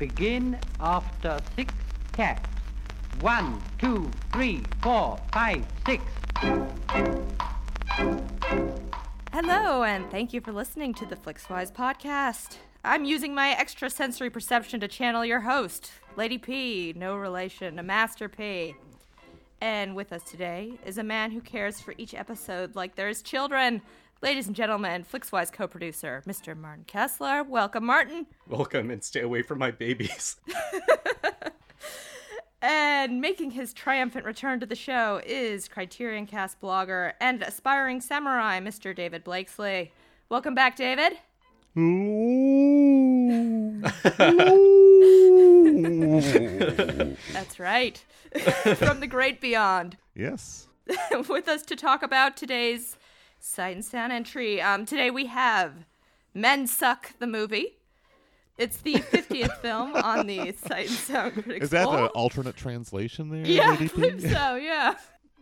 begin after 6 taps. 1, 2, 3, 4, 5, 6. Hello, and thank you for listening to the Flixwise podcast. I'm using my extrasensory perception to channel your host, Lady P, no relation to Master P. And with us today is a man who cares for each episode like there's children. Ladies and gentlemen, Flixwise co-producer, Mr. Martin Kessler. Welcome, Martin. Welcome, and stay away from my babies. And making his triumphant return to the show is Criterion Cast blogger and aspiring samurai, Mr. David Blakesley. Welcome back, David. That's right. From the great beyond. Yes. With us to talk about today's Sight and Sound entry. Today we have Men Suck, the movie. It's the 50th film on the Sight and Sound Critics Is that Poll. an alternate translation there? Yeah, I Lady P? believe so, yeah.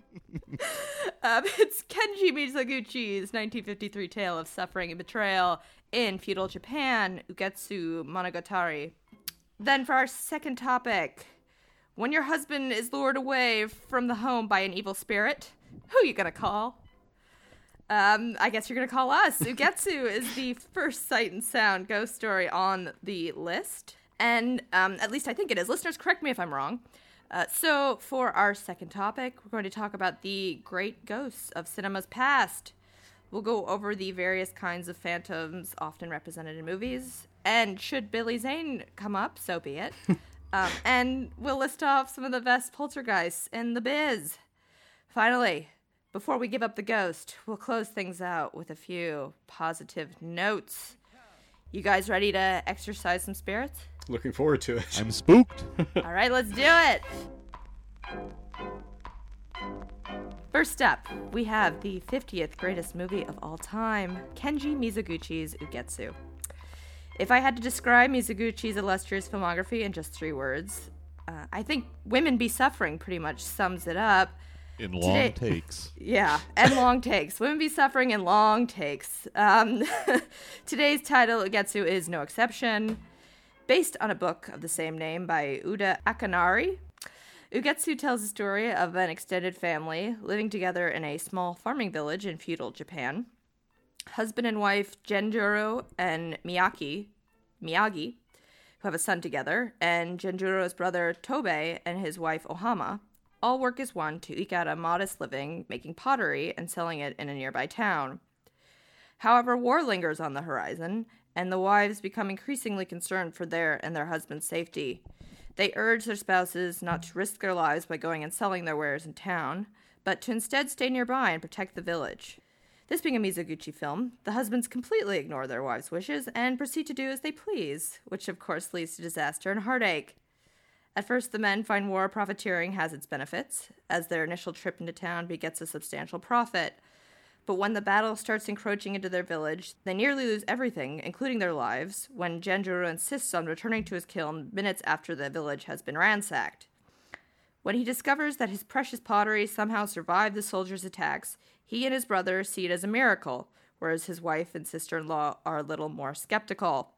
It's Kenji Mizoguchi's 1953 tale of suffering and betrayal in feudal Japan, Ugetsu Monogatari. Then for our second topic, when your husband is lured away from the home by an evil spirit, who are you gonna call? I guess you're gonna call us. Ugetsu is the first Sight and Sound ghost story on the list, and at least I think it is. Listeners, correct me if I'm wrong. So for our second topic, we're going to talk about the great ghosts of cinema's past. We'll go over the various kinds of phantoms often represented in movies, and should Billy Zane come up, so be it. And we'll list off some of the best poltergeists in the biz. Finally, before we give up the ghost, we'll close things out with a few positive notes. You guys ready to exercise some spirits? Looking forward to it. I'm spooked. All right, let's do it. First up, we have the 50th greatest movie of all time, Kenji Mizoguchi's Ugetsu. If I had to describe Mizoguchi's illustrious filmography in just 3 words, I think Women Be Suffering pretty much sums it up. In long takes. Yeah, and long takes. Women Be Suffering in long takes. Today's title, Ugetsu, is no exception. Based on a book of the same name by Uda Akanari, Ugetsu tells the story of an extended family living together in a small farming village in feudal Japan. Husband and wife Genjuro and Miyagi, who have a son together, and Genjuro's brother Tobei and his wife Ohama, all work as one to eke out a modest living making pottery and selling it in a nearby town. However, war lingers on the horizon, and the wives become increasingly concerned for their and their husband's safety. They urge their spouses not to risk their lives by going and selling their wares in town, but to instead stay nearby and protect the village. This being a Mizoguchi film, the husbands completely ignore their wives' wishes and proceed to do as they please, which of course leads to disaster and heartache. At first, the men find war profiteering has its benefits, as their initial trip into town begets a substantial profit. But when the battle starts encroaching into their village, they nearly lose everything, including their lives, when Genjuro insists on returning to his kiln minutes after the village has been ransacked. When he discovers that his precious pottery somehow survived the soldiers' attacks, he and his brother see it as a miracle, whereas his wife and sister-in-law are a little more skeptical.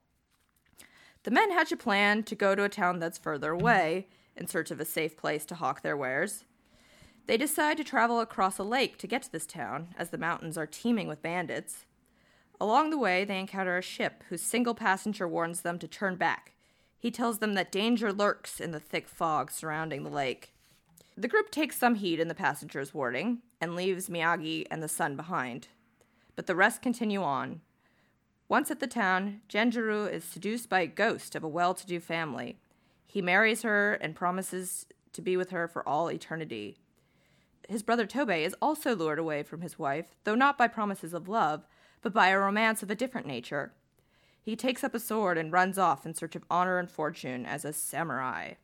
The men hatch a plan to go to a town that's further away, in search of a safe place to hawk their wares. They decide to travel across a lake to get to this town, as the mountains are teeming with bandits. Along the way, they encounter a ship whose single passenger warns them to turn back. He tells them that danger lurks in the thick fog surrounding the lake. The group takes some heed in the passenger's warning, and leaves Miyagi and the son behind. But the rest continue on. Once at the town, Genjuro is seduced by a ghost of a well-to-do family. He marries her and promises to be with her for all eternity. His brother Tobei is also lured away from his wife, though not by promises of love, but by a romance of a different nature. He takes up a sword and runs off in search of honor and fortune as a samurai.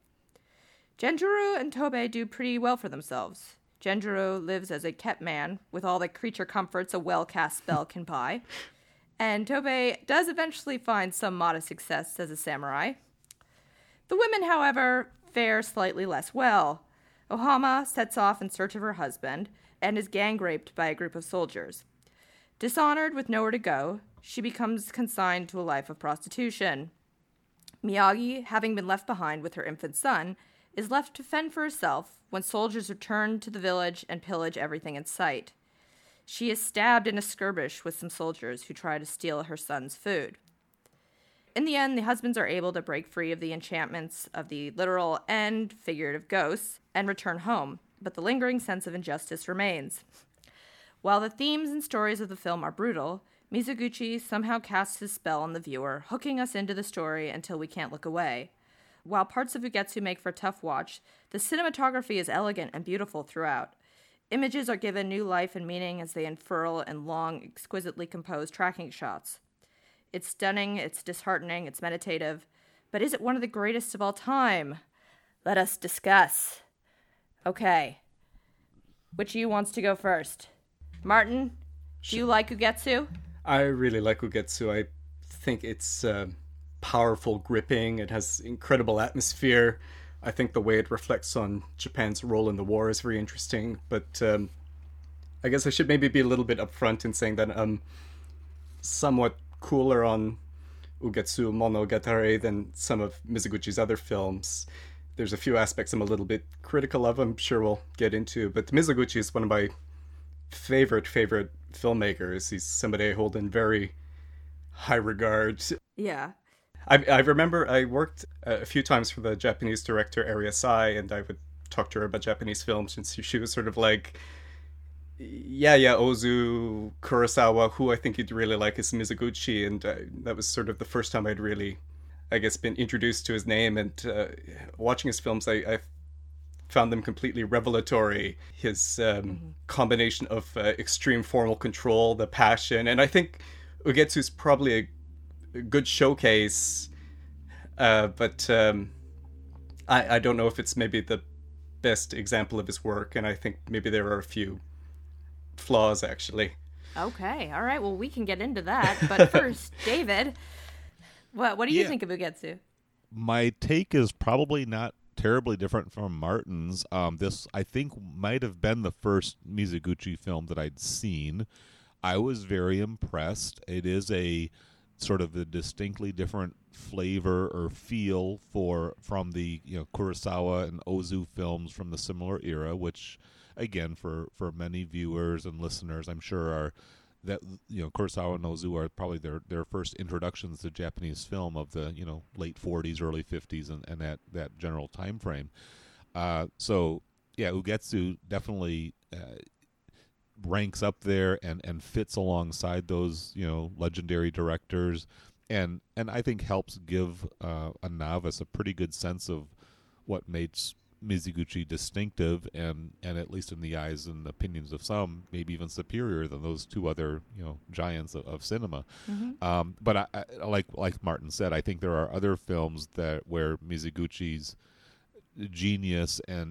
Genjuro and Tobei do pretty well for themselves. Genjuro lives as a kept man, with all the creature comforts a well-cast spell can buy. And Tobei does eventually find some modest success as a samurai. The women, however, fare slightly less well. Ohama sets off in search of her husband and is gang-raped by a group of soldiers. Dishonored with nowhere to go, she becomes consigned to a life of prostitution. Miyagi, having been left behind with her infant son, is left to fend for herself when soldiers return to the village and pillage everything in sight. She is stabbed in a skirmish with some soldiers who try to steal her son's food. In the end, the husbands are able to break free of the enchantments of the literal and figurative ghosts and return home, but the lingering sense of injustice remains. While the themes and stories of the film are brutal, Mizoguchi somehow casts his spell on the viewer, hooking us into the story until we can't look away. While parts of Ugetsu make for a tough watch, the cinematography is elegant and beautiful throughout. Images are given new life and meaning as they unfurl in long, exquisitely composed tracking shots. It's stunning, it's disheartening, it's meditative, but is it one of the greatest of all time? Let us discuss. Okay. Which of you wants to go first? Martin, do you like Ugetsu? I really like Ugetsu. I think it's powerful, gripping. It has incredible atmosphere. I think the way it reflects on Japan's role in the war is very interesting. But I guess I should maybe be a little bit upfront in saying that I'm somewhat cooler on Ugetsu Monogatari than some of Mizoguchi's other films. There's a few aspects I'm a little bit critical of, I'm sure we'll get into. But Mizoguchi is one of my favorite filmmakers. He's somebody I hold in very high regard. Yeah. I remember I worked a few times for the Japanese director Area Sai, and I would talk to her about Japanese films, and she was sort of like, yeah, Ozu, Kurosawa, who I think you'd really like is Mizoguchi, and that was sort of the first time I'd really, I guess, been introduced to his name, and watching his films, I found them completely revelatory. His combination of extreme formal control, the passion, and I think Ugetsu's probably a good showcase, but I don't know if it's maybe the best example of his work, and I think maybe there are a few flaws, actually. Okay, all right, well, we can get into that, but first, David, what do you think of Ugetsu? My take is probably not terribly different from Martin's. This, I think, might have been the first Mizoguchi film that I'd seen. I was very impressed. It is a sort of a distinctly different flavor or feel from the Kurosawa and Ozu films from the similar era, which again for many viewers and listeners I'm sure are that Kurosawa and Ozu are probably their first introductions to Japanese film of the late 40s, early 50s, and that general time frame. So yeah, Ugetsu definitely ranks up there and fits alongside those legendary directors, and I think helps give a novice a pretty good sense of what makes Mizoguchi distinctive, and at least in the eyes and opinions of some, maybe even superior than those two other giants of cinema. Mm-hmm. But I like Martin said, I think there are other films where Mizoguchi's genius and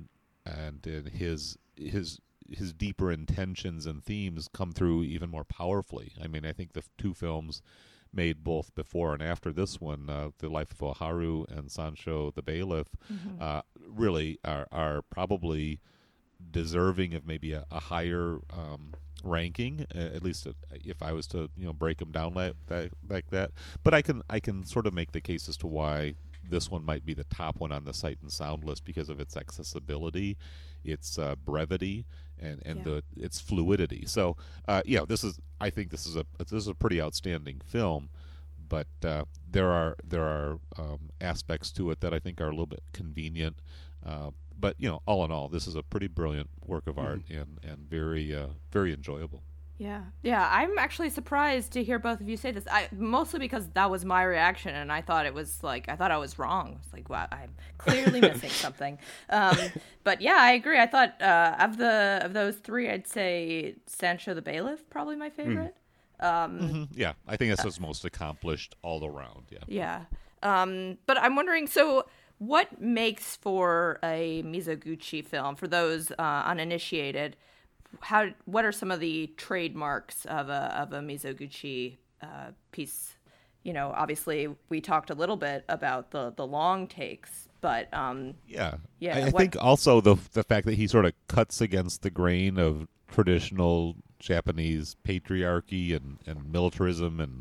his deeper intentions and themes come through even more powerfully. I mean, I think the two films made both before and after this one, The Life of Oharu and Sancho the Bailiff, mm-hmm. Really are probably deserving of maybe a higher ranking, at least if I was to break them down like that. But I can sort of make the case as to why this one might be the top one on the Sight and Sound list because of its accessibility, its brevity, and its fluidity. So I think this is a pretty outstanding film, but there are aspects to it that I think are a little bit convenient. But all in all, this is a pretty brilliant work of art, mm-hmm. and very very enjoyable. Yeah. I'm actually surprised to hear both of you say this. Mostly because that was my reaction, and I thought I was wrong. It's like, wow, I'm clearly missing something. But yeah, I agree. I thought of those three, I'd say Sancho the Bailiff probably my favorite. Mm-hmm. Yeah, I think that's his most accomplished all around. Yeah. But I'm wondering, so what makes for a Mizoguchi film for those uninitiated? What are some of the trademarks of a Mizoguchi piece? Obviously we talked a little bit about the long takes, but I think also the fact that he sort of cuts against the grain of traditional Japanese patriarchy and militarism and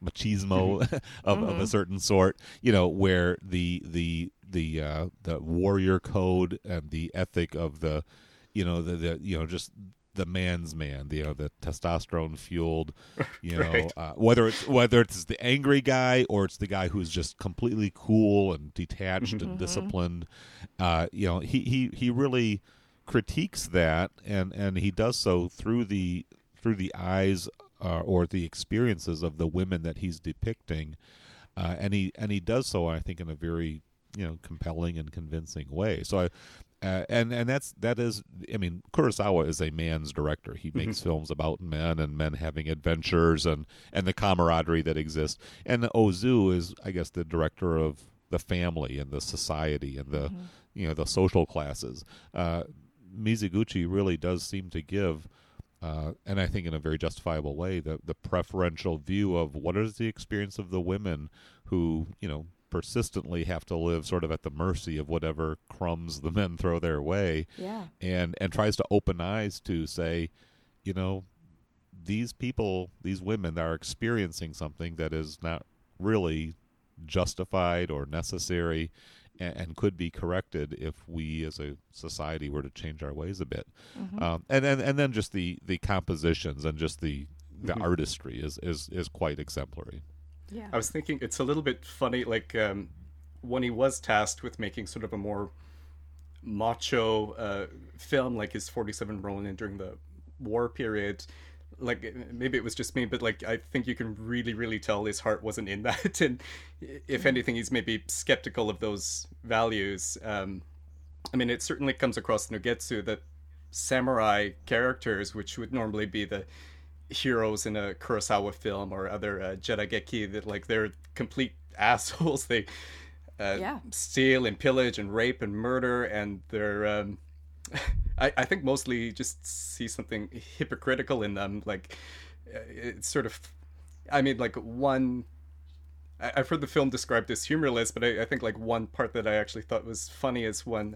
machismo of a certain sort, where the warrior code and the ethic of the just the man's man, the testosterone fueled, Right. whether it's the angry guy or it's the guy who's just completely cool and detached and disciplined. He really critiques that, and he does so through the eyes or the experiences of the women that he's depicting, and he does so, I think, in a very compelling and convincing way. So that is, I mean, Kurosawa is a man's director. He makes films about men and men having adventures and the camaraderie that exists. And Ozu is, I guess, the director of the family and the society and the the social classes. Mizoguchi really does seem to give, and I think in a very justifiable way, the preferential view of what is the experience of the women who persistently have to live sort of at the mercy of whatever crumbs the men throw their way, and tries to open eyes to say, these people, these women are experiencing something that is not really justified or necessary, and could be corrected if we as a society were to change our ways a bit. And then just the compositions and just the artistry is quite exemplary. Yeah. I was thinking it's a little bit funny, like when he was tasked with making sort of a more macho film, like his 47 Ronin during the war period, like maybe it was just me, but like I think you can really, really tell his heart wasn't in that, and if anything, he's maybe skeptical of those values. I mean, it certainly comes across in Ugetsu that samurai characters, which would normally be the heroes in a Kurosawa film or other Jedi-geki, that like they're complete assholes. They steal and pillage and rape and murder, and they're I think mostly just see something hypocritical in them. Like it's sort of, I mean, like I've heard the film described as humorless, but I think like one part that I actually thought was funny is when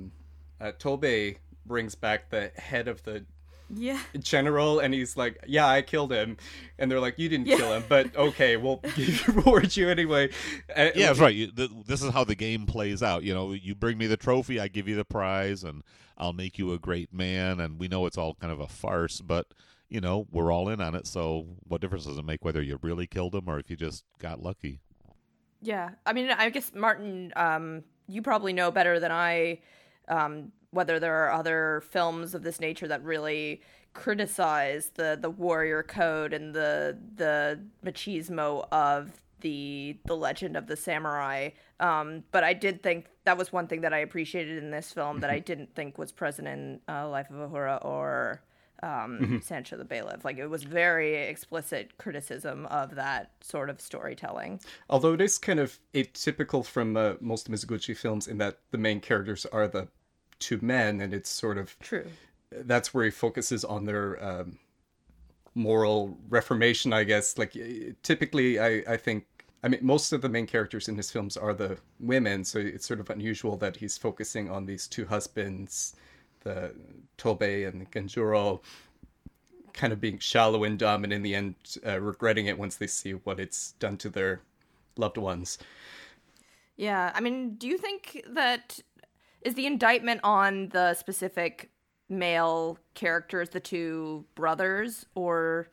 Tobei brings back the head of the general, and he's like, I killed him, and they're like, you didn't kill him, but okay, we'll reward you anyway. That's right. This is how the game plays out. You bring me the trophy, I give you the prize, and I'll make you a great man. And we know it's all kind of a farce, but we're all in on it, so what difference does it make whether you really killed him or if you just got lucky? Yeah, I mean, I guess, Martin, you probably know better than I whether there are other films of this nature that really criticize the warrior code and the machismo of the legend of the samurai. But I did think that was one thing that I appreciated in this film that I didn't think was present in Life of Uhura or Sancho the Bailiff. Like, it was very explicit criticism of that sort of storytelling. Although it is kind of atypical from most Mizoguchi films in that the main characters are the two men, and it's sort of true. That's where he focuses on their moral reformation, I guess. Like typically, I think, I mean, most of the main characters in his films are the women, so it's sort of unusual that he's focusing on these two husbands, the Tobei and Genjuro, kind of being shallow and dumb, and in the end regretting it once they see what it's done to their loved ones. Yeah, I mean, do you think that is the indictment on the specific male characters, the two brothers, or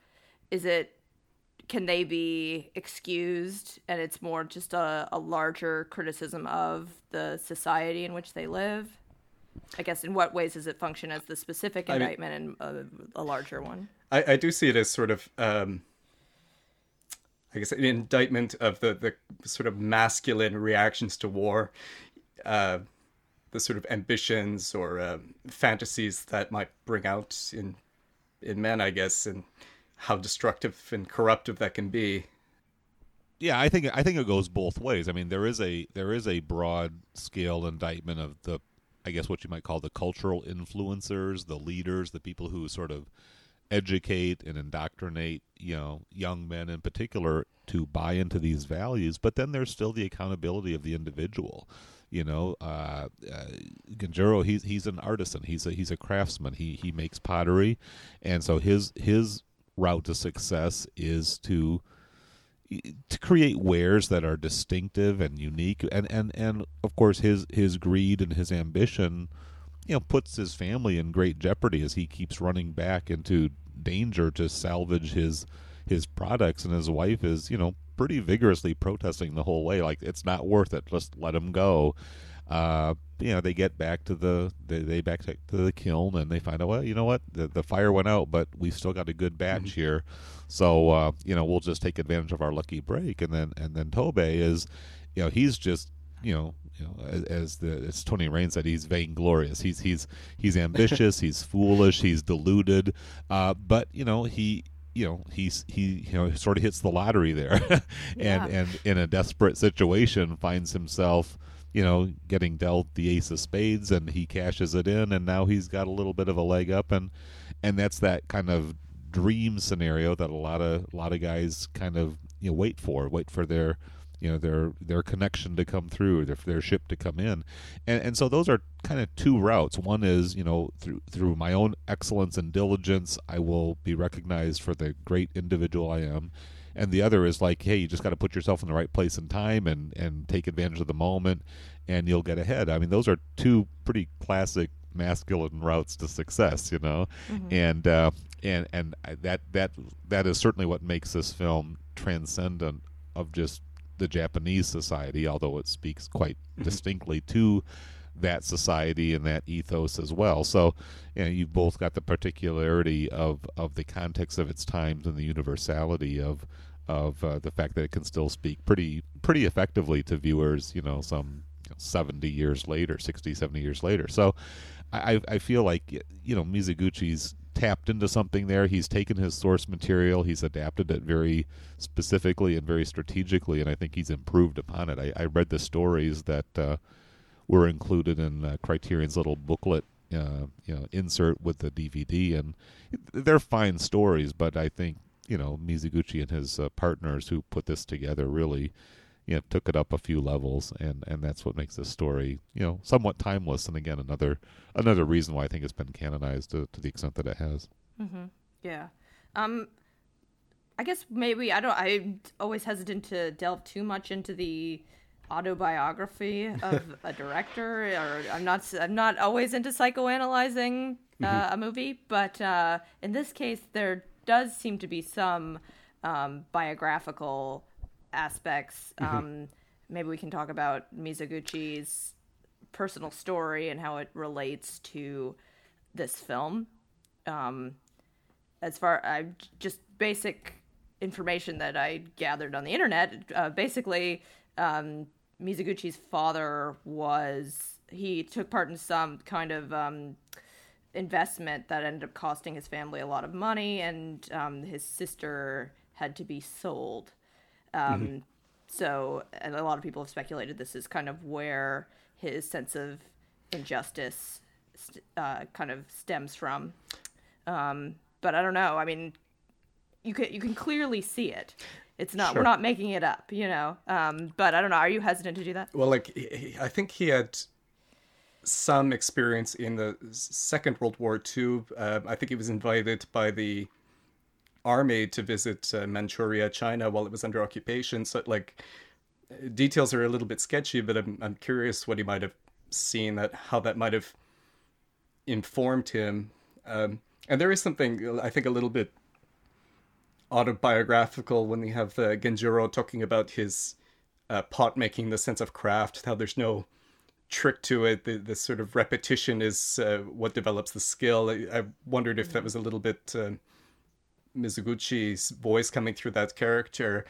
can they be excused and it's more just a larger criticism of the society in which they live? I guess, in what ways does it function as the specific indictment and a larger one? I do see it as sort of, I guess, an indictment of the sort of masculine reactions to war, the sort of ambitions or fantasies that might bring out in men, I guess, and how destructive and corruptive that can be. Yeah, I think it goes both ways. I mean, there is a broad scale indictment of the, I guess, what you might call the cultural influencers, the leaders, the people who sort of educate and indoctrinate, young men in particular to buy into these values. But then there's still the accountability of the individual. Genjuro, he's an artisan. He's a craftsman. He makes pottery, and so his route to success is to, to create wares that are distinctive and unique, and of course his greed and his ambition, puts his family in great jeopardy as he keeps running back into danger to salvage his products, and his wife is pretty vigorously protesting the whole way, like it's not worth it, just let him go. They get back to the kiln, and they find out, well, you know what, the fire went out, but we've still got a good batch here, so we'll just take advantage of our lucky break. And then Tobey is, he's just as Tony Rain said, he's vainglorious. He's ambitious. He's foolish. He's deluded. But he sort of hits the lottery there, and in a desperate situation finds himself getting dealt the ace of spades, and he cashes it in, and now he's got a little bit of a leg up, and that's that kind of dream scenario that a lot of guys kind of wait for their their connection to come through, their ship to come in, and so those are kind of two routes. One is through my own excellence and diligence, I will be recognized for the great individual I am, and the other is like, hey, you just got to put yourself in the right place and time, and take advantage of the moment, and you'll get ahead. I mean, those are two pretty classic masculine routes to success, and that is certainly what makes this film transcendent of just the Japanese society, although it speaks quite distinctly to that society and that ethos as well. So, you've both got the particularity of the context of its times and the universality of the fact that it can still speak pretty effectively to viewers, some 70 years later, 60, 70 years later. So I feel like, Mizoguchi's tapped into something there. He's taken his source material, he's adapted it very specifically and very strategically, and I think he's improved upon it. I read the stories that were included in Criterion's little booklet insert with the DVD, and they're fine stories, but I think Mizoguchi and his partners who put this together really took it up a few levels, and that's what makes this story somewhat timeless, and again another reason why I think it's been canonized to the extent that it has. Yeah. I guess maybe I'm always hesitant to delve too much into the autobiography of a director, or I'm not always into psychoanalyzing a movie, but in this case there does seem to be some biographical aspects. Maybe we can talk about Mizoguchi's personal story and how it relates to this film. As far just basic information that I gathered on the internet, basically Mizoguchi's father he took part in some kind of investment that ended up costing his family a lot of money, and his sister had to be sold. So, and a lot of people have speculated this is kind of where his sense of injustice kind of stems from. But I don't know. I mean, you can clearly see it. It's not, We're not making it up, but I don't know. Are you hesitant to do that? Well, I think he had some experience in the Second World War too. I think he was invited by the army to visit Manchuria, China, while it was under occupation. So, details are a little bit sketchy, but I'm curious what he might have seen, how that might have informed him. And there is something, I think, a little bit autobiographical when we have Genjuro talking about his pot making, the sense of craft, how there's no trick to it. The sort of repetition is what develops the skill. I wondered if that was a little bit Mizoguchi's voice coming through that character.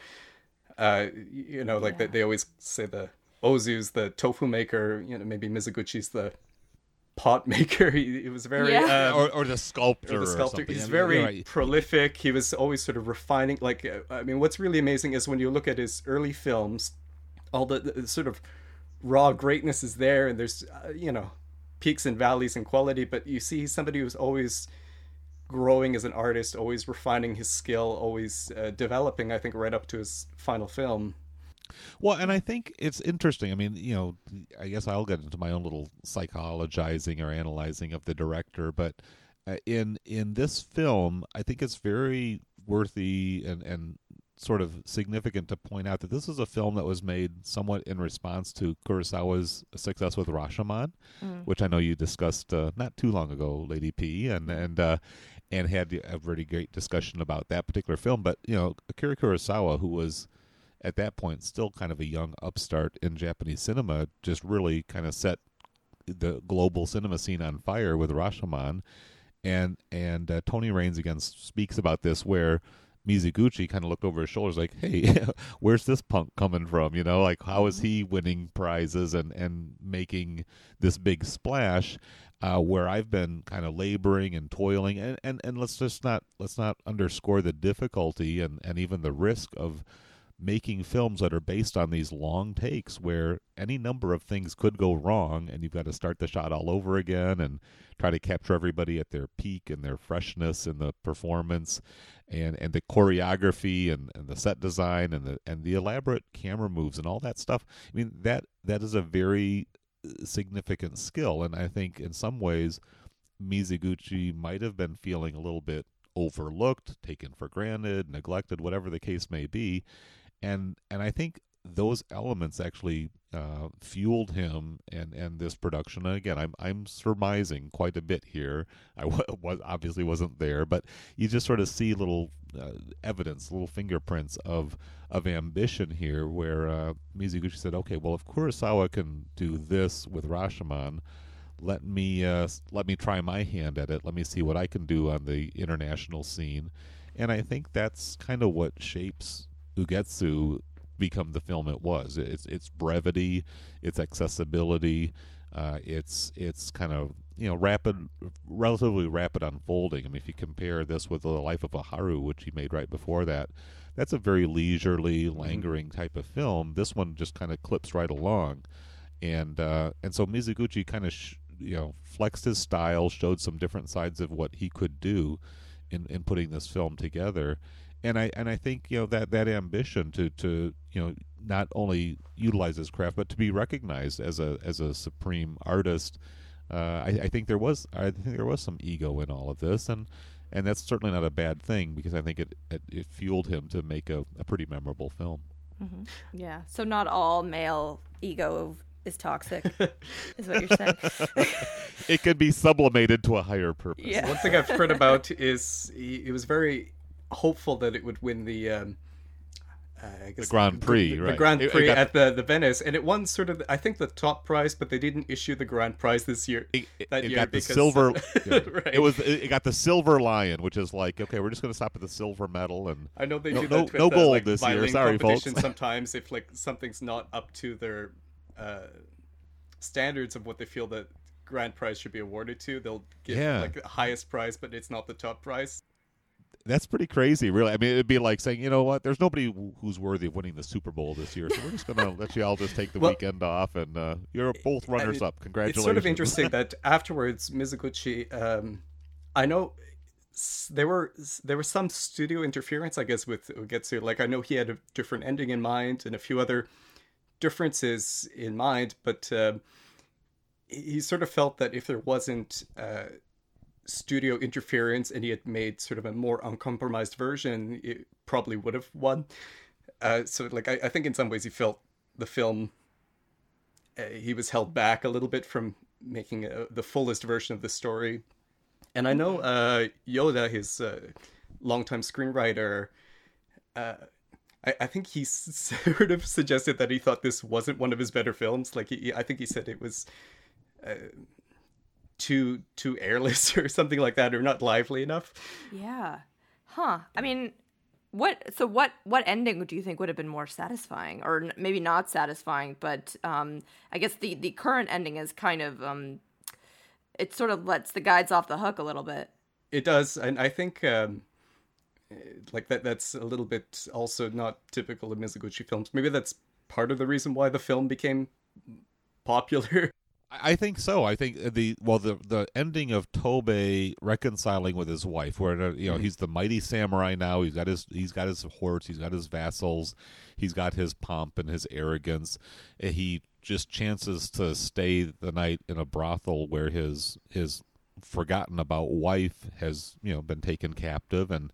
They always say the Ozu's the tofu maker, maybe Mizoguchi's the pot maker. He was very or the sculptor. He's very prolific. He was always sort of refining. What's really amazing is when you look at his early films, all the sort of raw greatness is there, and there's peaks and valleys in quality, but you see somebody who's always growing as an artist, always refining his skill, always developing, I think, right up to his final film. Well, and I think it's interesting. I mean, I guess I'll get into my own little psychologizing or analyzing of the director, but in this film, I think it's very worthy and sort of significant to point out that this is a film that was made somewhat in response to Kurosawa's success with Rashomon, which I know you discussed not too long ago, Lady P, and had a really great discussion about that particular film. But Akira Kurosawa, who was at that point still kind of a young upstart in Japanese cinema, just really kind of set the global cinema scene on fire with Rashomon. And Tony Raines again speaks about this, where Mizuguchi kind of looked over his shoulders like, hey, where's this punk coming from? Like, how is he winning prizes and making this big splash, where I've been kind of laboring and toiling, and let's not underscore the difficulty and even the risk of making films that are based on these long takes where any number of things could go wrong, and you've got to start the shot all over again and try to capture everybody at their peak and their freshness in the performance and the choreography and the set design and the elaborate camera moves and all that stuff. I mean, that is a very significant skill, and I think in some ways Mizuguchi might have been feeling a little bit overlooked, taken for granted, neglected, whatever the case may be. And I think those elements actually fueled him and this production. And again, I'm surmising quite a bit here. I obviously wasn't there, but you just sort of see little evidence, little fingerprints of ambition here, where Mizuguchi said, "Okay, well, if Kurosawa can do this with Rashomon, let me try my hand at it. Let me see what I can do on the international scene." And I think that's kind of what shapes Ugetsu become the film it was. It's brevity, its accessibility, it's kind of relatively rapid unfolding. I mean, if you compare this with The Life of a Haru, which he made right before that, that's a very leisurely, lingering type of film. This one just kind of clips right along, and so Mizuguchi kind of flexed his style, showed some different sides of what he could do in putting this film together. And I think that ambition to not only utilize his craft but to be recognized as a supreme artist, I think there was some ego in all of this, and that's certainly not a bad thing, because I think it fueled him to make a pretty memorable film. Mm-hmm. Yeah. So not all male ego is toxic, is what you're saying. It could be sublimated to a higher purpose. Yeah. One thing I've heard about is he was very hopeful that it would win the Grand Prix, right? The Grand Prix at the Venice, and it won sort of, I think, the top prize, but they didn't issue the Grand Prize this year. It got the silver. Right. It got the Silver Lion, which is like, okay, we're just going to stop at the silver medal, and I know they no, do no, that with no gold like, this year. violin Sorry, folks. competition sometimes if like something's not up to their standards of what they feel that Grand Prize should be awarded to, they'll give like the highest prize, but it's not the top prize. That's pretty crazy, really. I mean, it'd be like saying, you know what, there's nobody who's worthy of winning the Super Bowl this year, so we're just going to let you all just take the weekend off, and you're both runners-up. Congratulations. It's sort of interesting that afterwards, Mizuguchi, I know there was some studio interference, I guess, with Ugetsu. Like, I know he had a different ending in mind and a few other differences in mind, but he sort of felt that if there wasn't studio interference and he had made sort of a more uncompromised version, it probably would have won. So like I think in some ways he felt the film he was held back a little bit from making the fullest version of the story. And I know Yoda, his longtime screenwriter, I think he sort of suggested that he thought this wasn't one of his better films. Like I think he said it was too airless or something like that, or not lively enough. Yeah. Huh. I mean, what ending do you think would have been more satisfying, or maybe not satisfying, but I guess the current ending is kind of it sort of lets the guides off the hook a little bit. It does, and I think like that's a little bit also not typical of Mizuguchi films. Maybe that's part of the reason why the film became popular. I think so. I think the ending of Tobei reconciling with his wife, where he's the mighty samurai now. He's got his horse. He's got his vassals. He's got his pomp and his arrogance. He just chances to stay the night in a brothel where his forgotten about wife has been taken captive, and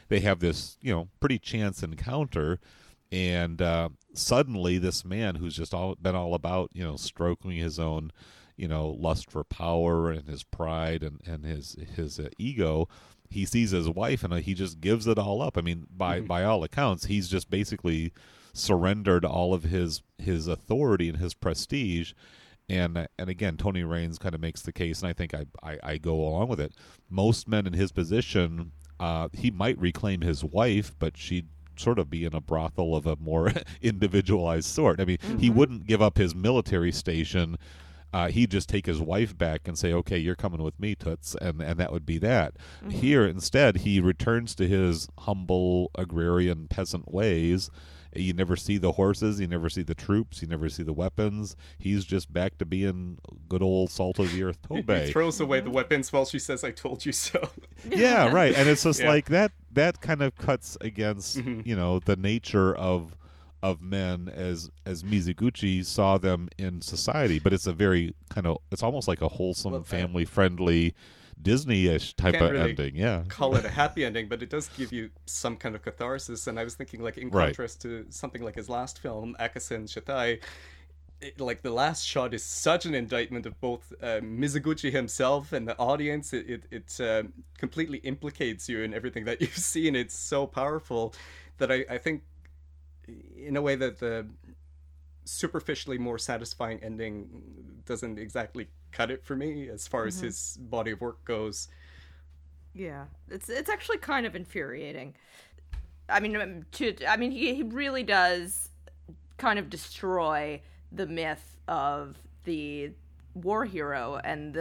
they have this, pretty chance encounter, and suddenly this man who's just been all about, stroking his own, lust for power and his pride and his ego, he sees his wife and he just gives it all up. I mean, by all accounts, he's just basically surrendered all of his authority and his prestige. And again, Tony Raines kind of makes the case, and I think I go along with it. Most men in his position, he might reclaim his wife, but she'd sort of be in a brothel of a more individualized sort. I mean, he wouldn't give up his military station. He'd just take his wife back and say, okay, you're coming with me, Toots, and that would be that. Here, instead, he returns to his humble agrarian peasant ways. You never see the horses, you never see the troops, you never see the weapons. He's just back to being good old salt-of-the-earth Tobey. He throws away the weapons while she says, I told you so. Yeah, right. And it's just like that kind of cuts against, the nature of men as Mizoguchi saw them in society. But it's a very it's almost like a wholesome, family-friendly, Disney-ish type of really ending. Yeah, call it a happy ending, but it does give you some kind of catharsis. And I was thinking, like, in contrast to something like his last film, Akasen Shatai, like the last shot is such an indictment of both Mizoguchi himself and the audience. It completely implicates you in everything that you see, and it's so powerful that I think, in a way, that the superficially more satisfying ending doesn't exactly cut it for me as far as his body of work goes. Yeah, it's actually kind of infuriating. I mean, he really does kind of destroy the myth of the war hero and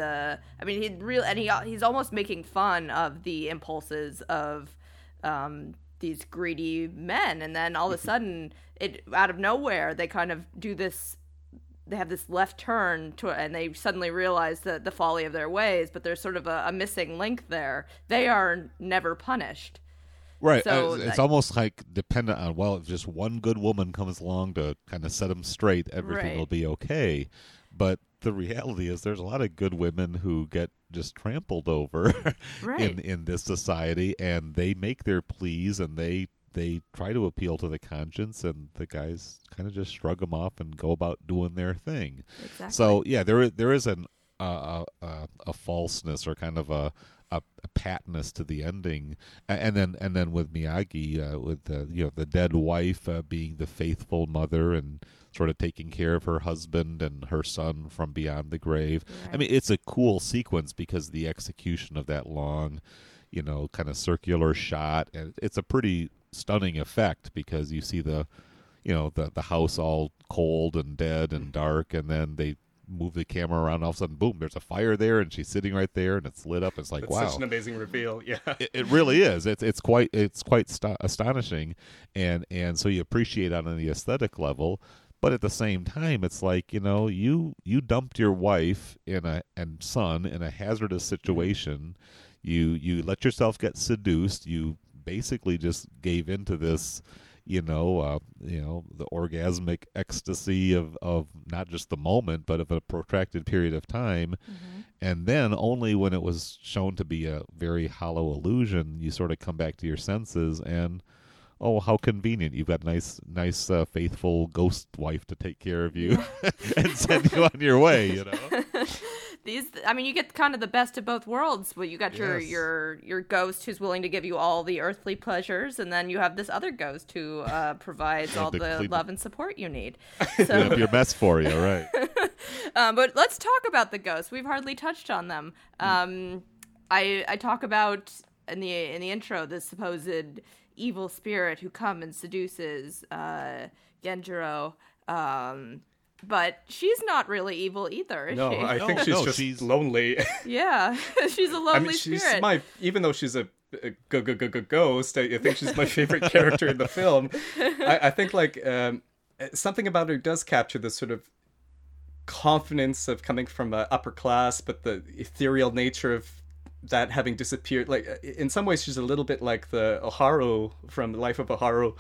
he's almost making fun of the impulses of these greedy men, and then all of a sudden, out of nowhere, they kind of do this. They have this left turn and they suddenly realize the folly of their ways. But there's sort of a missing link there. They are never punished. Right. So it's almost like dependent on, if just one good woman comes along to kind of set them straight, everything will be okay. But the reality is there's a lot of good women who get just trampled over in this society, and they make their pleas, and they try to appeal to the conscience, and the guys kind of just shrug them off and go about doing their thing. Exactly. So yeah, there is a falseness or kind of a patness to the ending, and then with Miyagi, with the dead wife being the faithful mother and sort of taking care of her husband and her son from beyond the grave. Right. I mean, it's a cool sequence because the execution of that long, kind of circular shot, and it's a pretty stunning effect because you see the house all cold and dead and dark, and then they move the camera around, all of a sudden, boom, there's a fire there, and she's sitting right there, and it's lit up. It's like, That's wow, such an amazing reveal. Yeah, it really is. It's quite astonishing, and so you appreciate it on the aesthetic level. But at the same time, it's like, you dumped your wife and son in a hazardous situation. You let yourself get seduced. You basically just gave into this, the orgasmic ecstasy of not just the moment, but of a protracted period of time. And then only when it was shown to be a very hollow illusion, you sort of come back to your senses and, oh, how convenient. You've got a nice faithful ghost wife to take care of you and send you on your way, You get kind of the best of both worlds. But you got your ghost who's willing to give you all the earthly pleasures, and then you have this other ghost who provides all the love and support you need. So your mess for you, right? But let's talk about the ghosts. We've hardly touched on them. I talk about in the intro the supposed evil spirit who comes and seduces Genjiro. But she's not really evil either, is she? I think she's lonely. Yeah, she's a lonely spirit. Even though she's a ghost, I think she's my favorite character in the film. I think something about her does capture this sort of confidence of coming from an upper class, but the ethereal nature of that having disappeared. Like, in some ways, she's a little bit like the Oharu from The Life of Oharu.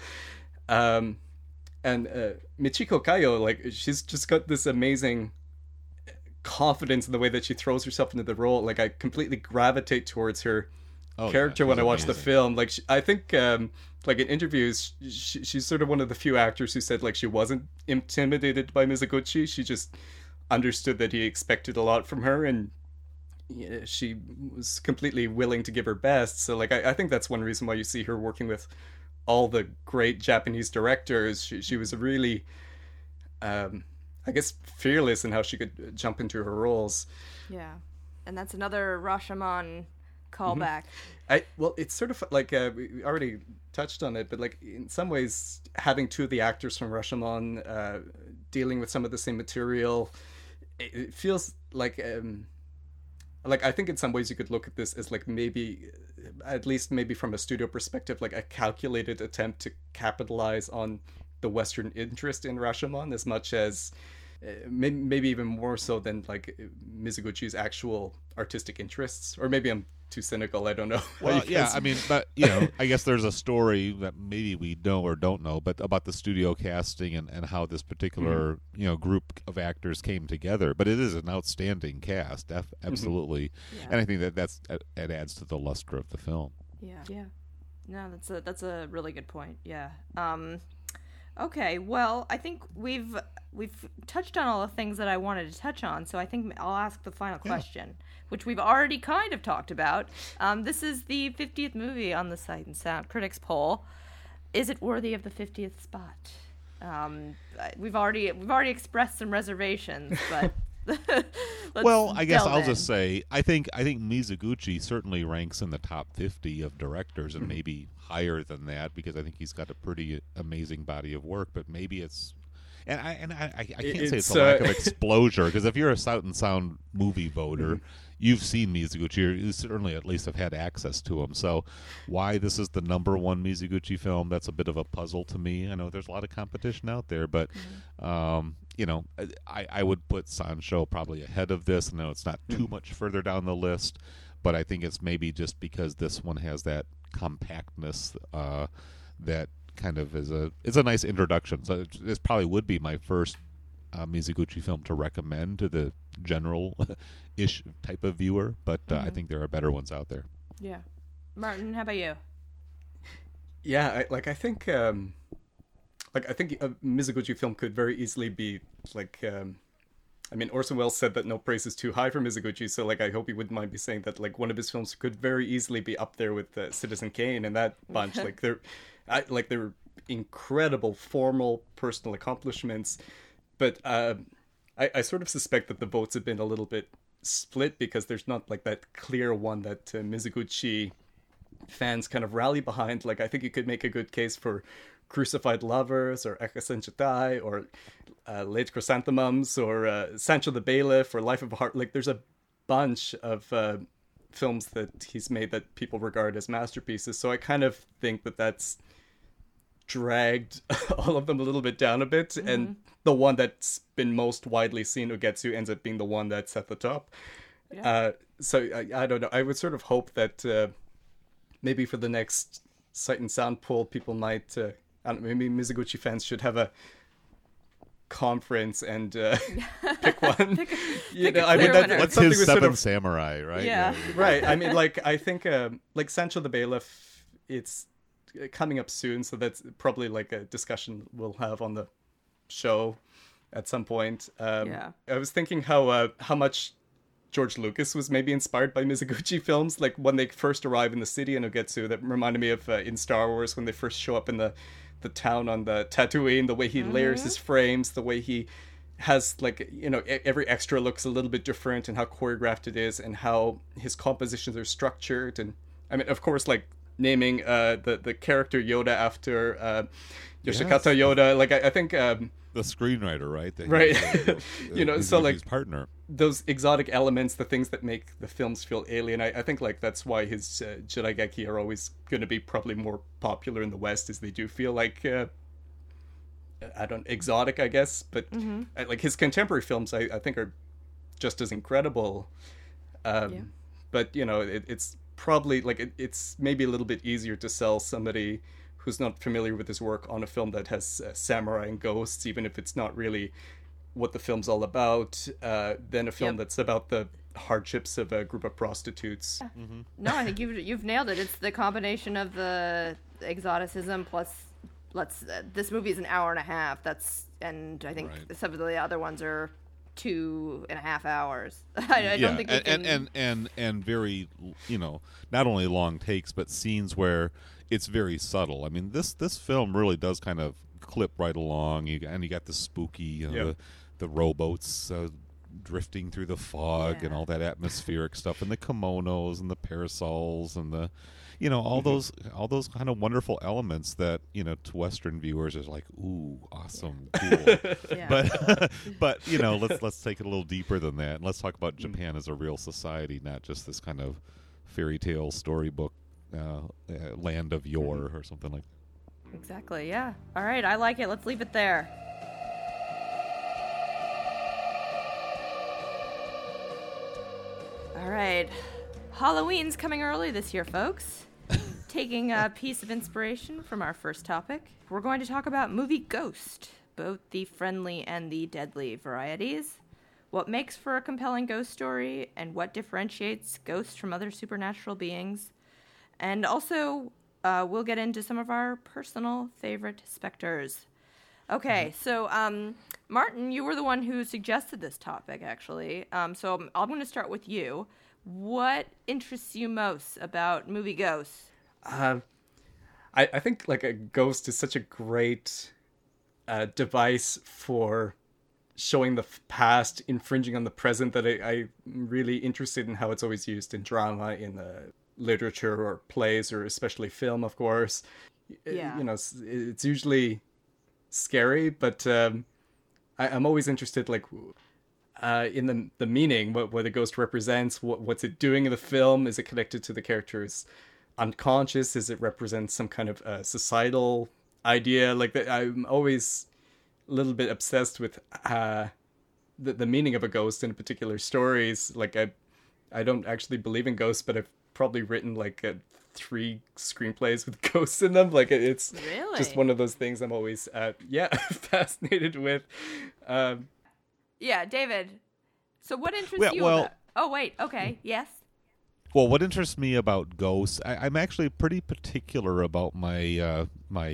And Michiko Kayo, she's just got this amazing confidence in the way that she throws herself into the role. Like, I completely gravitate towards her Oh, character yeah, when she's I watched the amazing. film. Like I think like in interviews, she's sort of one of the few actors who said like she wasn't intimidated by Mizoguchi. She just understood that he expected a lot from her, and yeah, she was completely willing to give her best. So like I think that's one reason why you see her working with all the great Japanese directors. She was really I guess fearless in how she could jump into her roles. Yeah. And that's another Rashomon callback. Well, it's sort of like we already touched on it, but like in some ways, having two of the actors from Rashomon dealing with some of the same material, it feels like I think in some ways you could look at this as like maybe, at least maybe from a studio perspective, like a calculated attempt to capitalize on the Western interest in Rashomon as much as maybe even more so than like Mizoguchi's actual artistic interests. Or maybe I'm too cynical, I don't know. Well, yeah, I mean, but I guess there's a story that maybe we know or don't know, but about the studio casting and how this particular group of actors came together. But it is an outstanding cast, absolutely, Yeah. and I think it adds to the luster of the film. Yeah. Yeah. No, that's a really good point. Yeah. Okay, well, I think we've touched on all the things that I wanted to touch on, so I think I'll ask the final question, which we've already kind of talked about. This is the 50th movie on the Sight and Sound Critics poll. Is it worthy of the 50th spot? We've already expressed some reservations, but Well, I guess I'll in. just say I think Mizoguchi certainly ranks in the top 50 of directors, and maybe higher than that, because I think he's got a pretty amazing body of work. But maybe it's, and I can't say it's a lack of exposure, because if you're a Sight and Sound movie voter, you've seen Mizoguchi, or you certainly at least have had access to him. So why this is the number one Mizoguchi film, that's a bit of a puzzle to me. I know there's a lot of competition out there, but I would put Sancho probably ahead of this. I know it's not too much further down the list, but I think it's maybe just because this one has that compactness that kind of is a nice introduction. So this probably would be my first Mizoguchi film to recommend to the general-ish type of viewer, but I think there are better ones out there. Yeah. Martin, how about you? Yeah, I think a Mizoguchi film could very easily be like, I mean, Orson Welles said that no praise is too high for Mizoguchi, so like I hope he wouldn't mind me saying that like one of his films could very easily be up there with Citizen Kane and that bunch. Like they're incredible formal personal accomplishments, but I sort of suspect that the votes have been a little bit split because there's not like that clear one that Mizoguchi fans kind of rally behind. Like I think you could make a good case for Crucified Lovers or Eka Senchitai or Late Chrysanthemums or Sancho the Bailiff or Life of a Heart. Like there's a bunch of films that he's made that people regard as masterpieces. So I kind of think that that's dragged all of them a little bit down a bit, and the one that's been most widely seen, Ugetsu, ends up being the one that's at the top. Yeah. So I don't know. I would sort of hope that maybe for the next Sight and Sound poll, people might, I don't know, maybe Mizoguchi fans should have a conference and pick one. pick a clear winner. What's something his was sort Seven of- Samurai, right? Yeah. Right. I mean, like, I think, like, Sancho the Bailiff, it's coming up soon, so that's probably, like, a discussion we'll have on the show at some point. Yeah. I was thinking how much George Lucas was maybe inspired by Mizoguchi films, like, when they first arrive in the city in Ugetsu. That reminded me of, in Star Wars, when they first show up in the town on the Tatooine, the way he layers his frames, the way he has, like, you know, every extra looks a little bit different, and how choreographed it is, and how his compositions are structured. And I mean, of course, like naming the character Yoda after Yoshikata Yoda, like I think The screenwriter, right? Right. You know, so, like, his partner. those exotic elements, the things that make the films feel alien, I think like that's why his Jiraigeki are always going to be probably more popular in the West, as they do feel like exotic, I guess, but like his contemporary films I think are just as incredible. But you know, it's probably like it's maybe a little bit easier to sell somebody who's not familiar with his work on a film that has samurai and ghosts, even if it's not really what the film's all about than a film Yep. that's about the hardships of a group of prostitutes. No, I think you've nailed it. It's the combination of the exoticism plus this movie is an hour and a half. And I think Right. some of the other ones are 2.5 hours. I don't think we can... and very, not only long takes but scenes where it's very subtle. I mean, this film really does kind of clip right along. You got the spooky, the rowboats drifting through the fog and all that atmospheric stuff, and the kimonos and the parasols and the all those kind of wonderful elements that to Western viewers is like, ooh, awesome, cool. Yeah. but let's take it a little deeper than that, and let's talk about Japan as a real society, not just this kind of fairy tale storybook land of yore or something like that. Exactly, yeah. All right, I like it. Let's leave it there. All right. Halloween's coming early this year, folks. Taking a piece of inspiration from our first topic, we're going to talk about movie Ghost, both the friendly and the deadly varieties, what makes for a compelling ghost story, and what differentiates ghosts from other supernatural beings. And also, we'll get into some of our personal favorite specters. Okay, so Martin, you were the one who suggested this topic, actually. So I'm going to start with you. What interests you most about movie Ghosts? I think like a ghost is such a great device for showing the past, infringing on the present, that I'm really interested in how it's always used in drama, in literature or plays, or especially film, of course. Yeah. It's usually scary, but I'm always interested, like, in the meaning, what the ghost represents, what's it doing in the film. Is it connected to the character's unconscious? Is it represent some kind of societal idea? Like that, I'm always a little bit obsessed with the meaning of a ghost in particular stories. Like I don't actually believe in ghosts, but I've probably written like 3 screenplays with ghosts in them. Like it's Really? just one of those things I'm always fascinated with. Yeah, David. So what interests you well- about... Oh, wait. Okay. Yes. Well, what interests me about ghosts, I'm actually pretty particular about my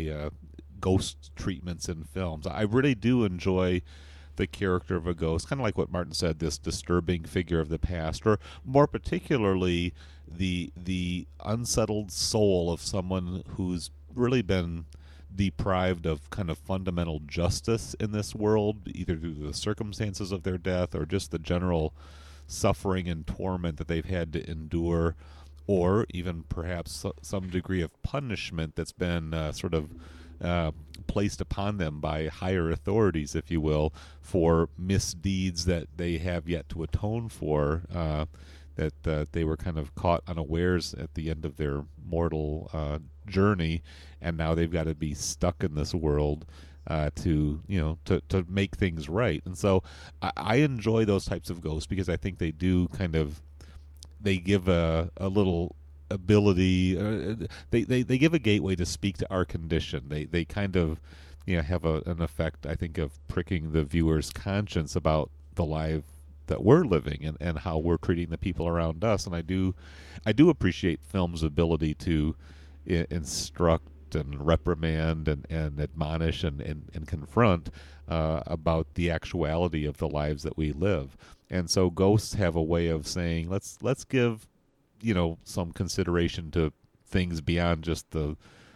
ghost treatments in films. I really do enjoy the character of a ghost, kind of like what Martin said, this disturbing figure of the past, or more particularly the unsettled soul of someone who's really been deprived of kind of fundamental justice in this world, either due to the circumstances of their death or just the general suffering and torment that they've had to endure, or even perhaps some degree of punishment that's been sort of placed upon them by higher authorities, if you will, for misdeeds that they have yet to atone for, that they were kind of caught unawares at the end of their mortal journey, and now they've got to be stuck in this world to make things right. And so I enjoy those types of ghosts because I think they do they give a little ability, they give a gateway to speak to our condition. They kind of have an effect, I think, of pricking the viewer's conscience about the life that we're living and how we're treating the people around us. And I do appreciate film's ability to instruct and reprimand and admonish and confront about the actuality of the lives that we live. And so ghosts have a way of saying, let's give some consideration to things beyond just the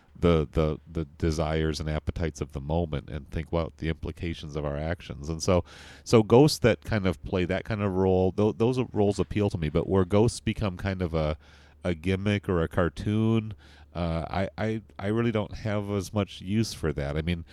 desires and appetites of the moment, and think about the implications of our actions. And so ghosts that kind of play that kind of role, those roles appeal to me. But where ghosts become kind of a gimmick or a cartoon, I really don't have as much use for that. I mean,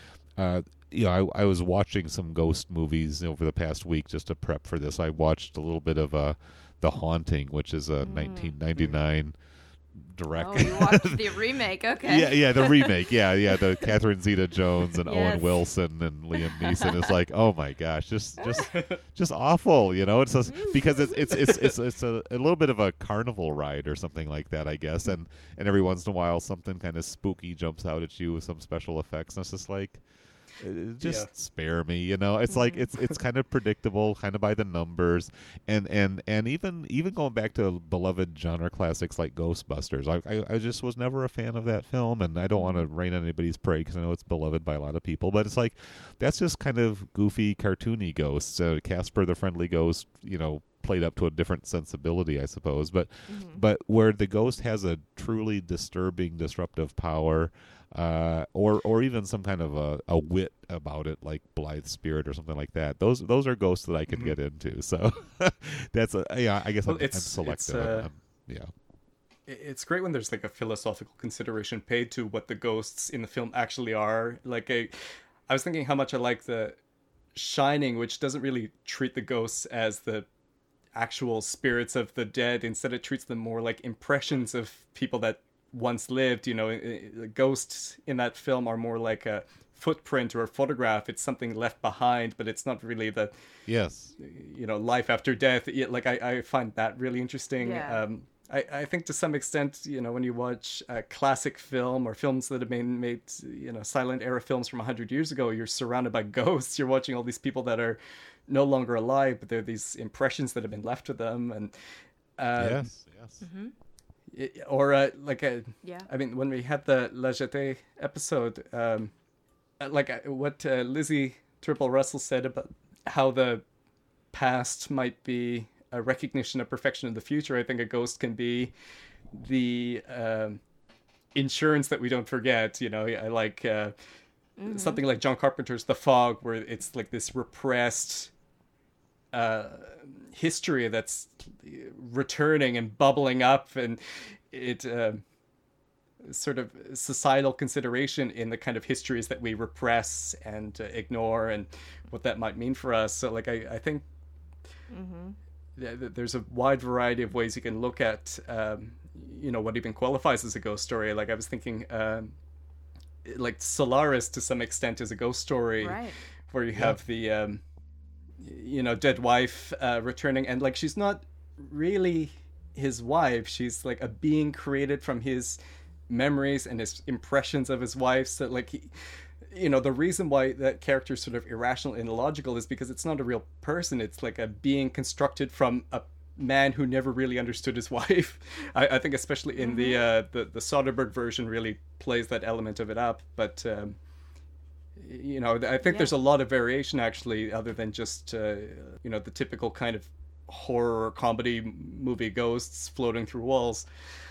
I was watching some ghost movies over the past week just to prep for this. I watched a little bit of The Haunting, which is a 1999 direct. Oh, you watched the remake. Okay. Yeah, the remake. Yeah, the Catherine Zeta-Jones and Yes. Owen Wilson and Liam Neeson. It's like, oh my gosh, just awful. It's just, because it's a little bit of a carnival ride or something like that, I guess. And every once in a while, something kind of spooky jumps out at you with some special effects, and it's just like, just spare me, you know. It's like it's kind of predictable, kind of by the numbers, and even going back to beloved genre classics like Ghostbusters, I just was never a fan of that film, and I don't want to rain on anybody's parade because I know it's beloved by a lot of people, but it's like that's just kind of goofy, cartoony ghosts. Casper the Friendly Ghost, you know, played up to a different sensibility, I suppose, but where the ghost has a truly disturbing, disruptive power, or even some kind of a wit about it, like Blithe Spirit or something like that. Those are ghosts that I can get into. So that's I guess I'm selective. It's great when there's like a philosophical consideration paid to what the ghosts in the film actually are. Like I was thinking how much I like The Shining, which doesn't really treat the ghosts as the actual spirits of the dead. Instead, it treats them more like impressions of people that once lived. You know, the ghosts in that film are more like a footprint or a photograph. It's something left behind, but it's not really the life after death. Like I find that really interesting. I think to some extent, you know, when you watch a classic film or films that have been made, you know, silent era films from 100 years ago, you're surrounded by ghosts. You're watching all these people that are no longer alive, but they're these impressions that have been left to them. And yes. I mean, when we had the La Jetée episode, what Lizzie Triple Russell said about how the past might be a recognition of perfection in the future, I think a ghost can be the insurance that we don't forget. You know, I like something like John Carpenter's The Fog, where it's like this repressed history that's returning and bubbling up, and it sort of societal consideration in the kind of histories that we repress and ignore, and what that might mean for us. So like I think there's a wide variety of ways you can look at what even qualifies as a ghost story. Like I was thinking like Solaris to some extent is a ghost story, right, where you have the dead wife returning, and like she's not really his wife, she's like a being created from his memories and his impressions of his wife. So like the reason why that character is sort of irrational and illogical is because it's not a real person. It's like a being constructed from a man who never really understood his wife. I think especially in the Soderbergh version really plays that element of it up. But I think there's a lot of variation actually, other than just the typical kind of horror or comedy movie ghosts floating through walls.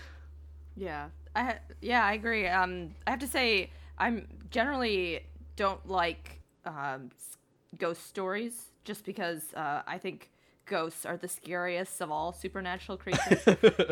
I agree. I have to say, I'm generally don't like ghost stories, just because I think ghosts are the scariest of all supernatural creatures.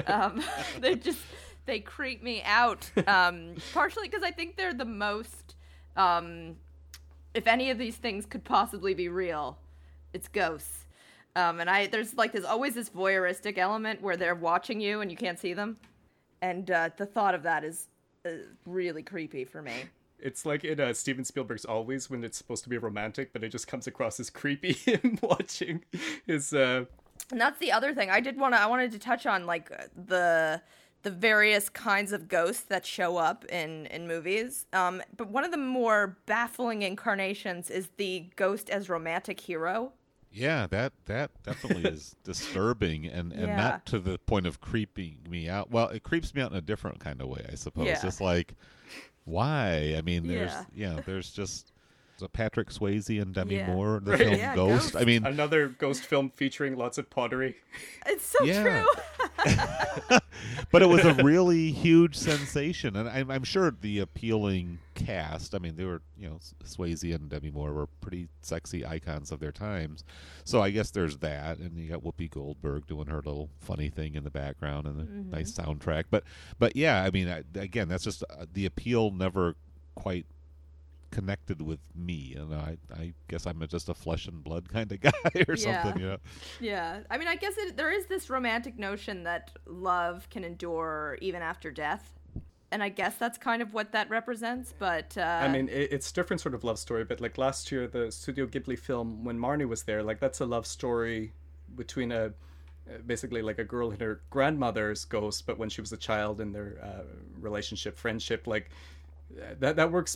They creep me out. Partially because I think they're the most. If any of these things could possibly be real, it's ghosts. There's always this voyeuristic element where they're watching you and you can't see them, and the thought of that is really creepy for me. It's like in Steven Spielberg's Always, when it's supposed to be romantic, but it just comes across as creepy him watching his. And that's the other thing I wanted to touch on, like the various kinds of ghosts that show up in movies. But one of the more baffling incarnations is the ghost as romantic hero. Yeah, that definitely is disturbing and not to the point of creeping me out. Well, it creeps me out in a different kind of way, I suppose. Yeah. Just like, why? I mean, there's just Patrick Swayze and Demi Moore, the film Ghost. I mean, another ghost film featuring lots of pottery. It's so true. But it was a really huge sensation, and I'm sure the appealing cast. I mean, they were, Swayze and Demi Moore were pretty sexy icons of their times. So I guess there's that, and you got Whoopi Goldberg doing her little funny thing in the background and a nice soundtrack. But yeah, I mean, again, that's just the appeal never quite connected with me, and I guess I'm just a flesh and blood kind of guy or something. Yeah, I mean, I guess there is this romantic notion that love can endure even after death, and I guess that's kind of what that represents. But I mean, it's different sort of love story. But like last year, the Studio Ghibli film When Marnie Was There, like that's a love story between basically like a girl and her grandmother's ghost, but when she was a child, and their relationship, friendship, like that works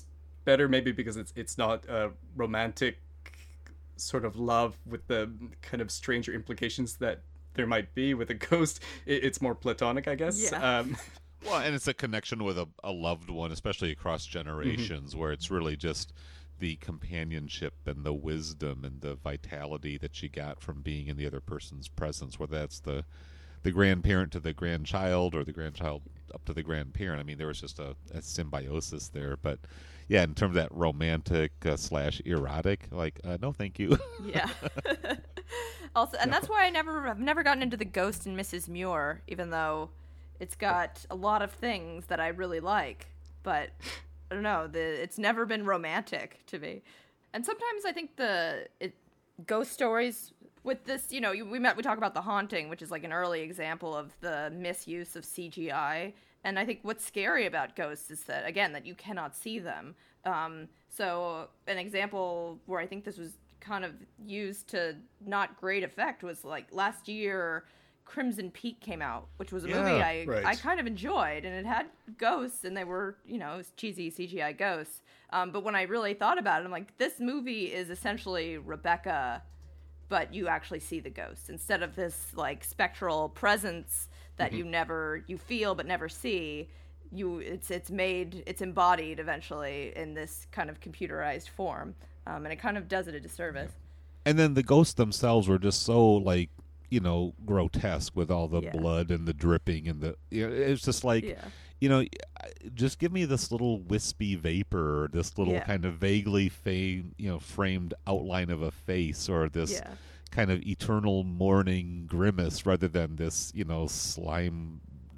better, maybe because it's not a romantic sort of love with the kind of stranger implications that there might be with a ghost. It's more platonic, I guess. Yeah. Well, and it's a connection with a loved one, especially across generations, where it's really just the companionship and the wisdom and the vitality that you got from being in the other person's presence, whether that's the grandparent to the grandchild or the grandchild up to the grandparent. I mean, there was just a symbiosis there. But yeah, in terms of that romantic slash erotic, like, no, thank you. Yeah. Also, and that's why I've never gotten into The Ghost and Mrs. Muir, even though it's got a lot of things that I really like. But I don't know, it's never been romantic to me. And sometimes I think ghost stories with this, we talk about The Haunting, which is like an early example of the misuse of CGI. And I think what's scary about ghosts is that, again, that you cannot see them. So an example where I think this was kind of used to not great effect was like last year Crimson Peak came out, which was a movie I kind of enjoyed, and it had ghosts, and they were, it was cheesy CGI ghosts. But when I really thought about it, I'm like, this movie is essentially Rebecca, but you actually see the ghost instead of this like spectral presence that you feel but never see. It's embodied eventually in this kind of computerized form, and it kind of does it a disservice. And then the ghosts themselves were just so like, grotesque with all the blood and the dripping and it's just like, just give me this little wispy vapor, this little kind of vaguely framed outline of a face, or this kind of eternal mourning grimace, rather than this, slime,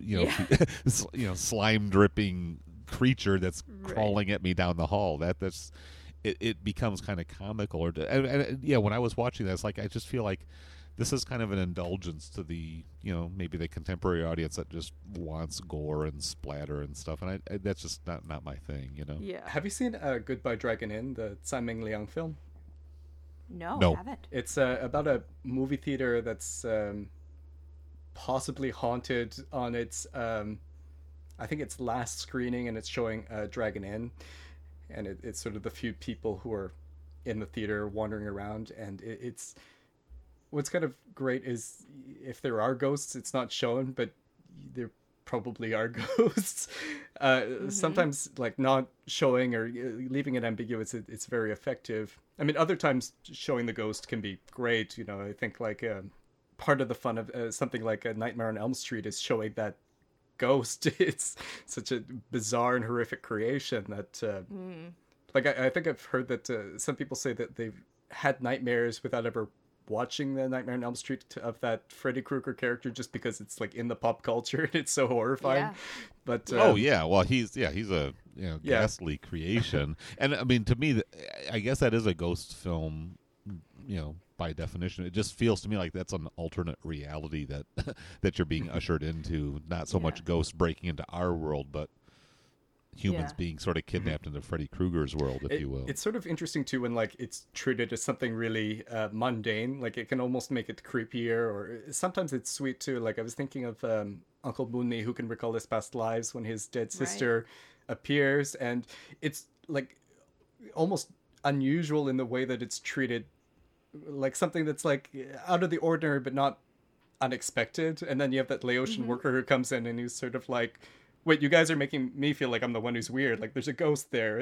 slime dripping creature that's crawling at me down the hall. That's it becomes kind of comical. When I was watching this, like, I just feel like this is kind of an indulgence to the, maybe the contemporary audience that just wants gore and splatter and stuff, and I that's just not my thing, Yeah. Have you seen Goodbye Dragon Inn, the Tsai Ming Liang film? No, No. I haven't. It's about a movie theater that's possibly haunted on its, I think it's last screening, and it's showing Dragon Inn, and it's sort of the few people who are in the theater wandering around, and it's what's kind of great is if there are ghosts, it's not shown, but there probably are ghosts. Sometimes, like, not showing or leaving it ambiguous, it's very effective. I mean, other times showing the ghost can be great. I think like part of the fun of something like A Nightmare on Elm Street is showing that ghost. It's such a bizarre and horrific creation that, like, I think I've heard that some people say that they've had nightmares without ever watching the Nightmare on Elm Street of that Freddy Krueger character, just because it's like in the pop culture and it's so horrifying. Yeah. But well, he's a ghastly creation, and I mean, to me, I guess that is a ghost film, by definition. It just feels to me like that's an alternate reality that that you're being ushered into. Not so much ghosts breaking into our world, but humans being sort of kidnapped into Freddy Krueger's world, if you will. It's sort of interesting too when like it's treated as something really mundane. Like it can almost make it creepier, or sometimes it's sweet too. Like I was thinking of Uncle Boonley, who can recall his past lives, when his dead sister appears, and it's like almost unusual in the way that it's treated, like something that's like out of the ordinary but not unexpected. And then you have that Laotian worker who comes in and he's sort of like, wait, you guys are making me feel like I'm the one who's weird. Like, there's a ghost there.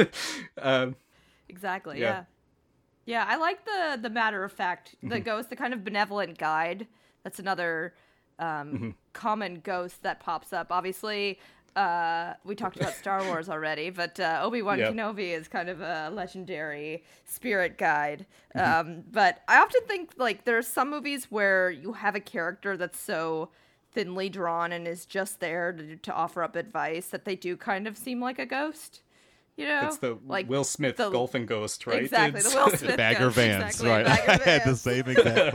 And Exactly, yeah. Yeah, I like the matter of fact, the ghost, the kind of benevolent guide. That's another common ghost that pops up. Obviously, we talked about Star Wars already, but Obi-Wan Kenobi is kind of a legendary spirit guide. But I often think, like, there are some movies where you have a character that's so thinly drawn and is just there to offer up advice that they do kind of seem like a ghost. It's the like Will Smith golfing ghost, right? Exactly, the Will Smith Bagger ghost. Vance, Exactly, right? Bagger I had the Vance. same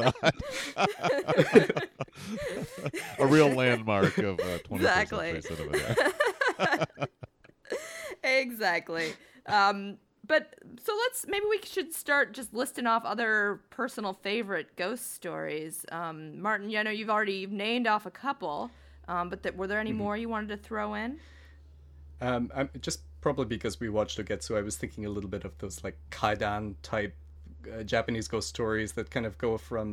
exact thought. A real landmark of 21st century cinema. Exactly. But so maybe we should start just listing off other personal favorite ghost stories. Martin, I know you've named off a couple, but were there any more you wanted to throw in? I'm just probably because we watched Ogetsu, I was thinking a little bit of those like Kaidan type Japanese ghost stories that kind of go from,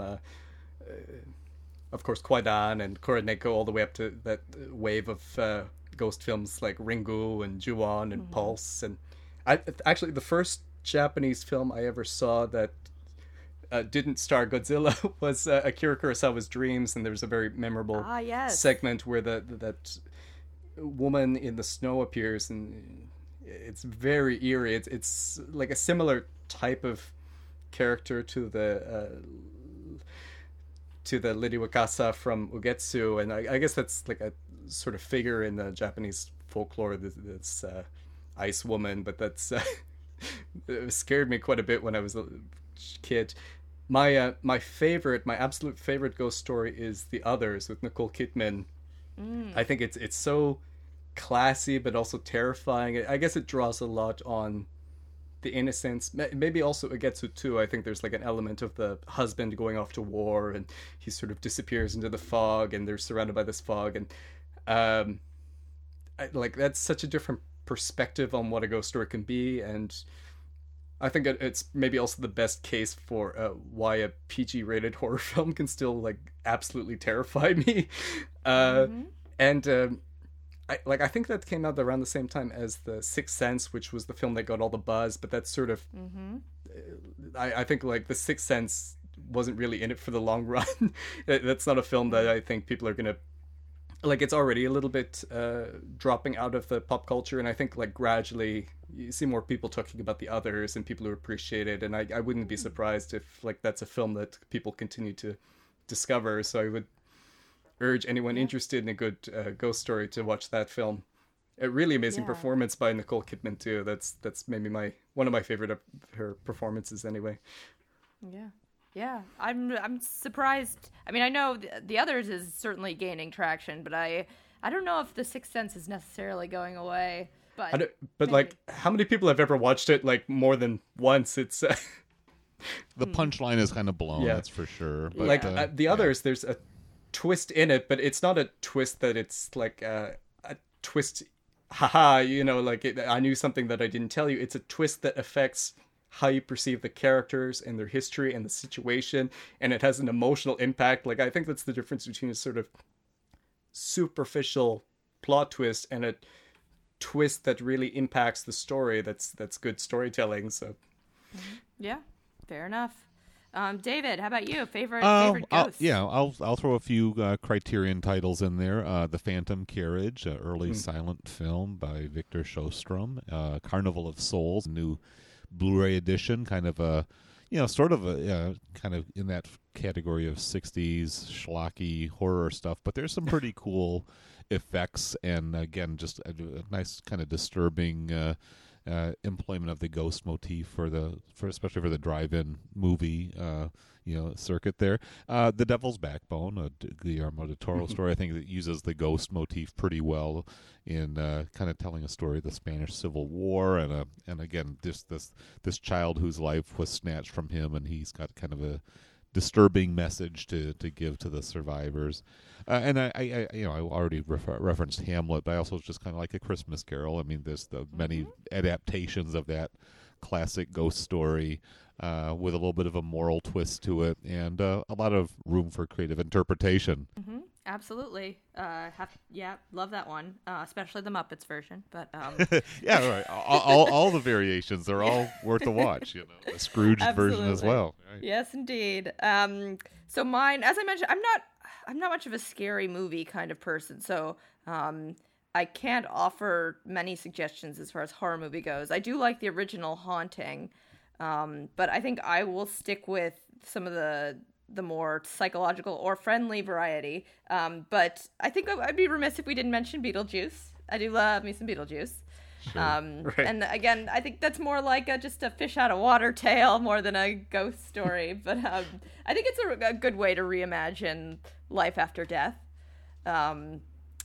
of course, Kwaidan and Koroneko all the way up to that wave of ghost films like Ringu and Ju-on and Pulse. And actually, the first Japanese film I ever saw that didn't star Godzilla was Akira Kurosawa's Dreams, and there was a very memorable segment where that woman in the snow appears, and it's very eerie. It's like a similar type of character to the Lady Wakasa from Ugetsu, and I guess that's like a sort of figure in the Japanese folklore, this ice woman, but that's it scared me quite a bit when I was a kid. My absolute favorite ghost story is The Others with Nicole Kidman. I think it's so classy but also terrifying. I guess it draws a lot on the innocence, maybe also Ugetsu too. I think there's like an element of the husband going off to war and he sort of disappears into the fog and they're surrounded by this fog, and like that's such a different perspective on what a ghost story can be, and I think it's maybe also the best case for why a PG-rated horror film can still like absolutely terrify me. And I think that came out around the same time as The Sixth Sense, which was the film that got all the buzz. But that's sort of, I think like The Sixth Sense wasn't really in it for the long run. That's not a film that I think people are gonna like. It's already a little bit dropping out of the pop culture, and I think like gradually you see more people talking about The Others and people who appreciate it. And I wouldn't be surprised if like that's a film that people continue to discover. So I would urge anyone interested in a good ghost story to watch that film. A really amazing performance by Nicole Kidman too. That's maybe one of my favorite of her performances anyway. Yeah, I'm surprised. I mean, I know the Others is certainly gaining traction, but I don't know if The Sixth Sense is necessarily going away. But like, how many people have ever watched it like more than once? It's the punchline is kind of blown. That's for sure. But, like The Others, there's a twist in it, but it's not a twist that it's like a twist, haha, like I knew something that I didn't tell you. It's a twist that affects how you perceive the characters and their history and the situation, and it has an emotional impact. Like I think that's the difference between a sort of superficial plot twist and a twist that really impacts the story. That's good storytelling. So yeah, fair enough. David, how about you? Favorite ghosts? I'll throw a few Criterion titles in there. The Phantom Carriage, early silent film by Victor Sjostrom. Carnival of Souls, new Blu-ray edition, kind of a, sort of a kind of in that category of 60s schlocky horror stuff. But there's some pretty cool effects, and again, just a nice kind of disturbing employment of the ghost motif for especially for the drive-in movie circuit there. The Devil's Backbone, a Guillermo del Toro story, I think that uses the ghost motif pretty well in kind of telling a story of the Spanish Civil War, and again this child whose life was snatched from him, and he's got kind of a disturbing message to give to the survivors. And I already referenced Hamlet, but I also just kind of like A Christmas Carol. I mean, there's the many adaptations of that classic ghost story with a little bit of a moral twist to it, and a lot of room for creative interpretation. Absolutely. Love that one, especially the Muppets version. But yeah, right. All the variations, they're all worth a watch. The Scrooge version as well. Right. Yes, indeed. So mine, as I mentioned, I'm not much of a scary movie kind of person, so I can't offer many suggestions as far as horror movie goes. I do like the original Haunting, but I think I will stick with some of the more psychological or friendly variety. But I think I'd be remiss if we didn't mention Beetlejuice. I do love me some Beetlejuice. Sure. Right. And again, I think that's more like just a fish out of water tale more than a ghost story. But I think it's a good way to reimagine life after death. And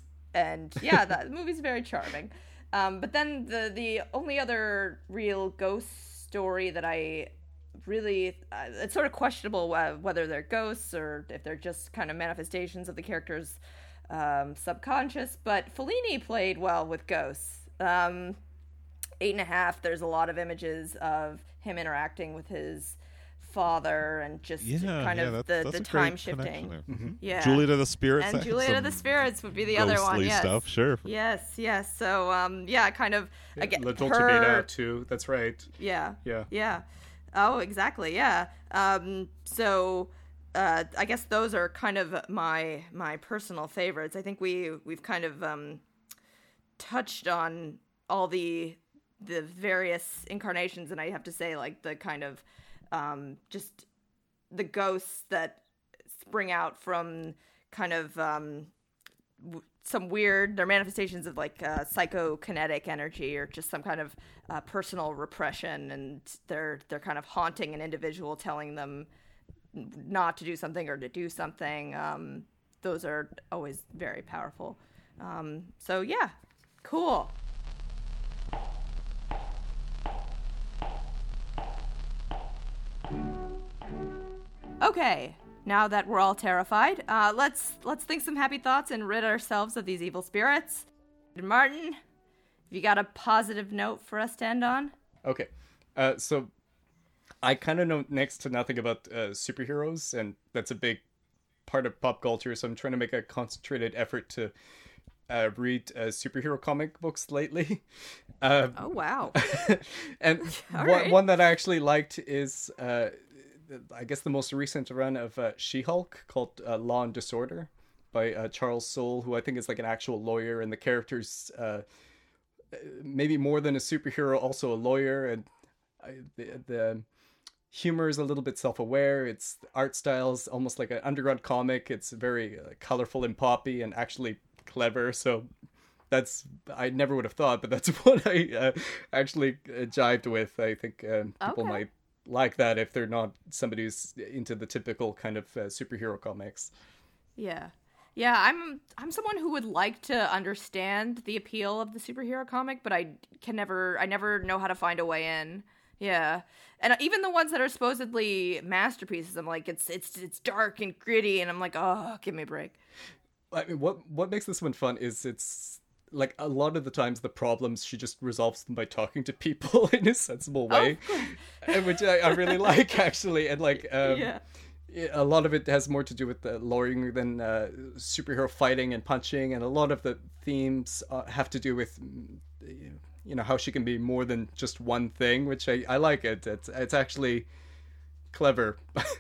yeah, that movie's very charming. But then the only other real ghost story that I really, it's sort of questionable whether they're ghosts or if they're just kind of manifestations of the character's subconscious. But Fellini played well with ghosts. 8.5, there's a lot of images of him interacting with his father and just the time shifting. Yeah, Juliet of the Spirits and Juliet of the Spirits would be the other one. Yes, stuff, sure. Yes. So kind of again, La Dolce Vita too. That's right. Yeah. Oh, exactly. Yeah. So I guess those are kind of my personal favorites. I think we've kind of touched on all the various incarnations, and I have to say, like, the kind of just the ghosts that spring out from kind of some weird, they're manifestations of like psychokinetic energy or just some kind of personal repression, and they're kind of haunting an individual, telling them not to do something or to do something. Those are always very powerful. So yeah, cool. Okay, now that we're all terrified, let's think some happy thoughts and rid ourselves of these evil spirits. Martin, have you got a positive note for us to end on? Okay, so I kind of know next to nothing about superheroes, and that's a big part of pop culture, so I'm trying to make a concentrated effort to read superhero comic books lately. Oh, wow. And one that I actually liked is... I guess the most recent run of She-Hulk called Law and Disorder by Charles Soule, who I think is like an actual lawyer, and the character's maybe more than a superhero, also a lawyer, and the humor is a little bit self-aware. It's art styles almost like an underground comic. It's very colorful and poppy and actually clever, so that's, I never would have thought, but that's what I actually jived with. I think people might like that if they're not somebody who's into the typical kind of superhero comics. Yeah, I'm someone who would like to understand the appeal of the superhero comic, but I never know how to find a way in. Yeah, and even the ones that are supposedly masterpieces, I'm like, it's dark and gritty, and I'm like, oh, give me a break. I mean, what makes this one fun is it's like a lot of the times the problems, she just resolves them by talking to people in a sensible way, which I really like, actually. And like, a lot of it has more to do with the lawyering than superhero fighting and punching, and a lot of the themes have to do with how she can be more than just one thing, which I like it. It's actually clever.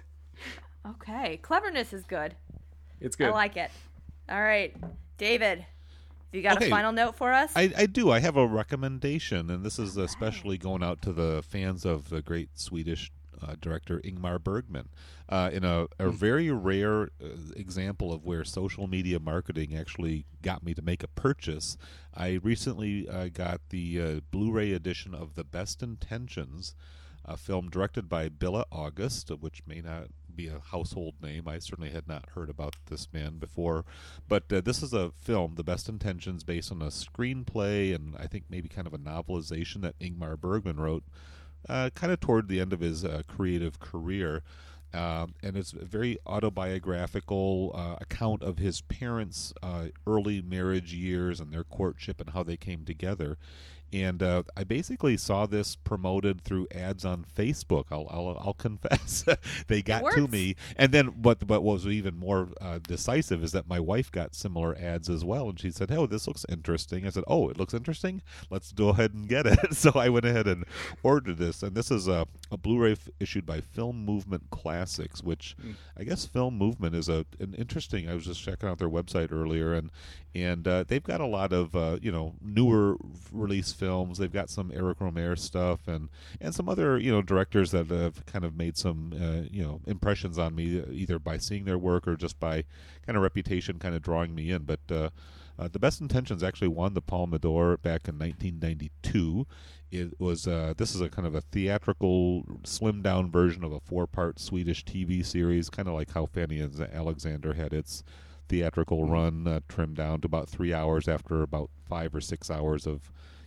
Okay, cleverness is good. It's good. I like it. All right, David. You got a final note for us? I do. I have a recommendation, and this is especially going out to the fans of the great Swedish director Ingmar Bergman. In a very rare example of where social media marketing actually got me to make a purchase, I recently got the Blu-ray edition of The Best Intentions, a film directed by Billa August, which may not be a household name. I certainly had not heard about this man before, but this is a film, The Best Intentions, based on a screenplay and I think maybe kind of a novelization that Ingmar Bergman wrote kind of toward the end of his creative career. And it's a very autobiographical account of his parents' early marriage years and their courtship and how they came together. And I basically saw this promoted through ads on Facebook. I'll confess, they got to me. And then what was even more decisive is that my wife got similar ads as well, and she said, "Oh, this looks interesting." I said, "Oh, it looks interesting. Let's go ahead and get it." So I went ahead and ordered this, and this is a Blu-ray issued by Film Movement Classics, which I guess Film Movement is an interesting. I was just checking out their website earlier, and they've got a lot of newer release films. They've got some Eric Romer stuff and some other directors that have kind of made some impressions on me, either by seeing their work or just by kind of reputation kind of drawing me in. But The Best Intentions actually won the Palme d'Or back in 1992. It was this is a kind of a theatrical, slimmed down version of a 4-part Swedish TV series, kind of like how Fanny and Alexander had its theatrical run, trimmed down to about 3 hours after about 5 or 6 hours of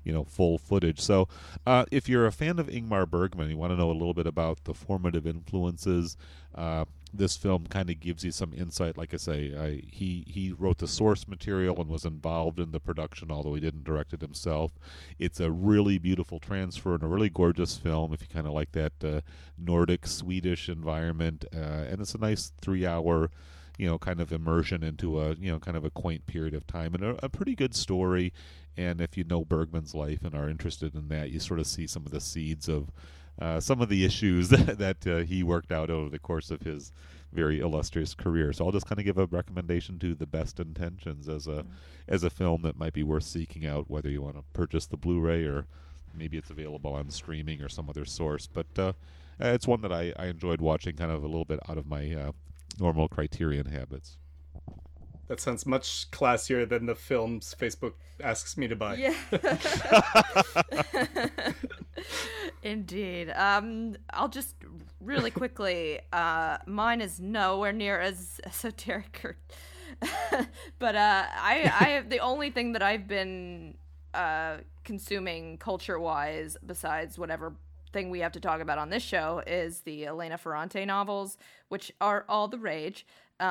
full footage. So if you're a fan of Ingmar Bergman, you want to know a little bit about the formative influences, this film kind of gives you some insight. Like I say, he wrote the source material and was involved in the production, although he didn't direct it himself. It's a really beautiful transfer and a really gorgeous film if you kind of like that Nordic Swedish environment, and it's a nice 3-hour kind of immersion into a kind of a quaint period of time, and a pretty good story. And if you know Bergman's life and are interested in that, you sort of see some of the seeds of some of the issues that he worked out over the course of his very illustrious career. So I'll just kind of give a recommendation to The Best Intentions as a film that might be worth seeking out, whether you want to purchase the Blu-ray or maybe it's available on streaming or some other source. But it's one that I enjoyed watching, kind of a little bit out of my normal Criterion habits. That sounds much classier than the films Facebook asks me to buy. Yeah. Indeed. I'll just really quickly, mine is nowhere near as esoteric but I the only thing that I've been consuming culture-wise, besides whatever thing we have to talk about on this show, is the Elena Ferrante novels, which are all the rage.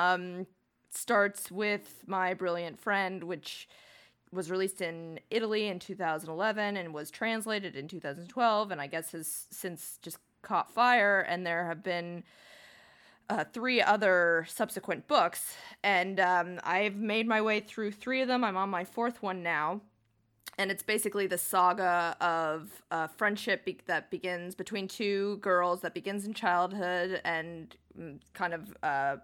Starts with My Brilliant Friend, which was released in Italy in 2011 and was translated in 2012, and I guess has since just caught fire, and there have been 3 other subsequent books, and I've made my way through 3 of them. I'm on my 4th one now, and it's basically the saga of friendship that begins between 2 girls, that begins in childhood and kind of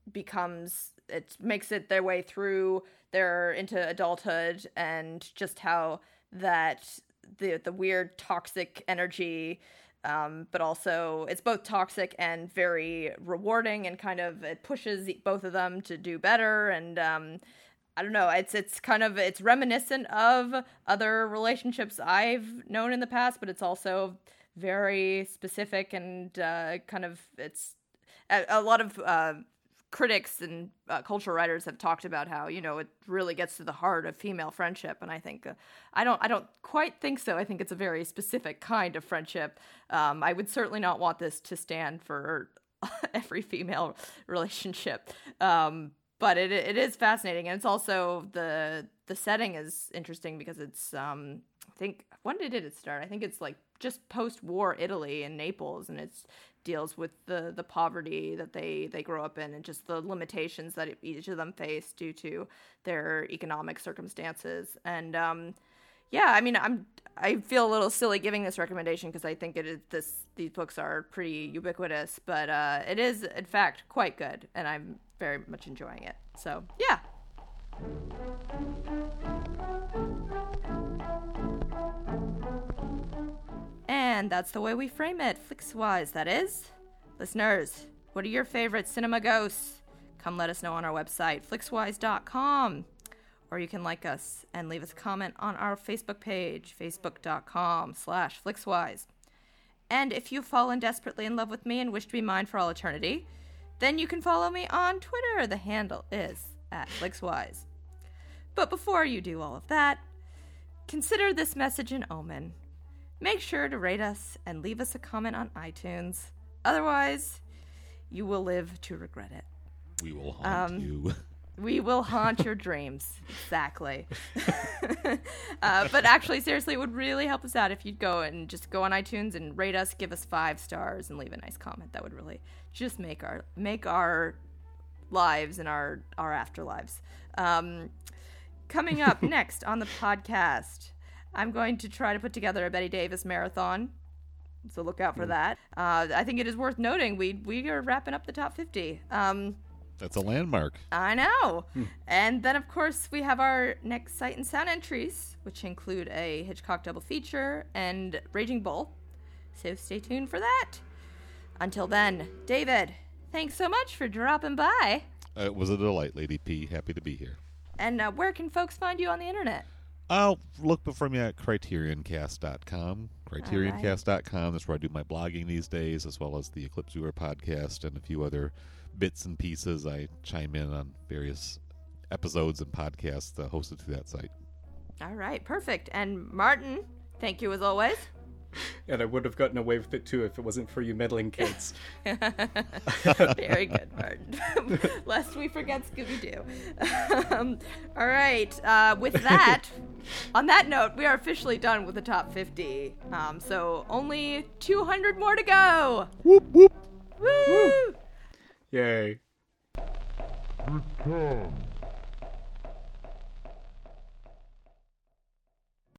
makes it their way through into adulthood, and just how that the weird toxic energy, but also it's both toxic and very rewarding, and kind of it pushes both of them to do better. And I don't know, it's reminiscent of other relationships I've known in the past, but it's also very specific, and kind of it's a lot of critics and cultural writers have talked about how it really gets to the heart of female friendship, and I think I don't quite think so. I think it's a very specific kind of friendship. I would certainly not want this to stand for every female relationship, but it is fascinating, and it's also the setting is interesting because it's I think, when did it start? I think it's like just post-war Italy and Naples, and it's deals with the poverty that they grow up in, and just the limitations that each of them face due to their economic circumstances. And I mean, I feel a little silly giving this recommendation because I think these books are pretty ubiquitous, but it is in fact quite good, and I'm very much enjoying it. So yeah. And that's the way we frame it, Flixwise, that is. Listeners, what are your favorite cinema ghosts? Come let us know on our website, flixwise.com. Or you can like us and leave us a comment on our Facebook page, facebook.com/Flixwise. And if you've fallen desperately in love with me and wish to be mine for all eternity, then you can follow me on Twitter. The handle is @Flixwise. But before you do all of that, consider this message an omen. Make sure to rate us and leave us a comment on iTunes. Otherwise, you will live to regret it. We will haunt you. We will haunt your dreams. Exactly. But actually, seriously, it would really help us out if you'd go on iTunes and rate us, give us 5 stars, and leave a nice comment. That would really just make our lives and our afterlives. Coming up next on the podcast, I'm going to try to put together a Bette Davis marathon, so look out for that. I think it is worth noting we are wrapping up the top 50. That's a landmark. I know. And then, of course, we have our next Sight and Sound entries, which include a Hitchcock double feature and Raging Bull. So stay tuned for that. Until then, David, thanks so much for dropping by. It was a delight, Lady P. Happy to be here. And where can folks find you on the internet? I'll look for me at CriterionCast.com. CriterionCast.com. That's where I do my blogging these days, as well as the Eclipse Viewer podcast and a few other bits and pieces. I chime in on various episodes and podcasts hosted through that site. All right, perfect. And Martin, thank you as always. And I would have gotten away with it too if it wasn't for you meddling kids. Very good, Martin. Lest we forget Scooby-Doo. All right, with that, on that note, we are officially done with the top 50. So only 200 more to go. Whoop, whoop. Woo! Yay. Return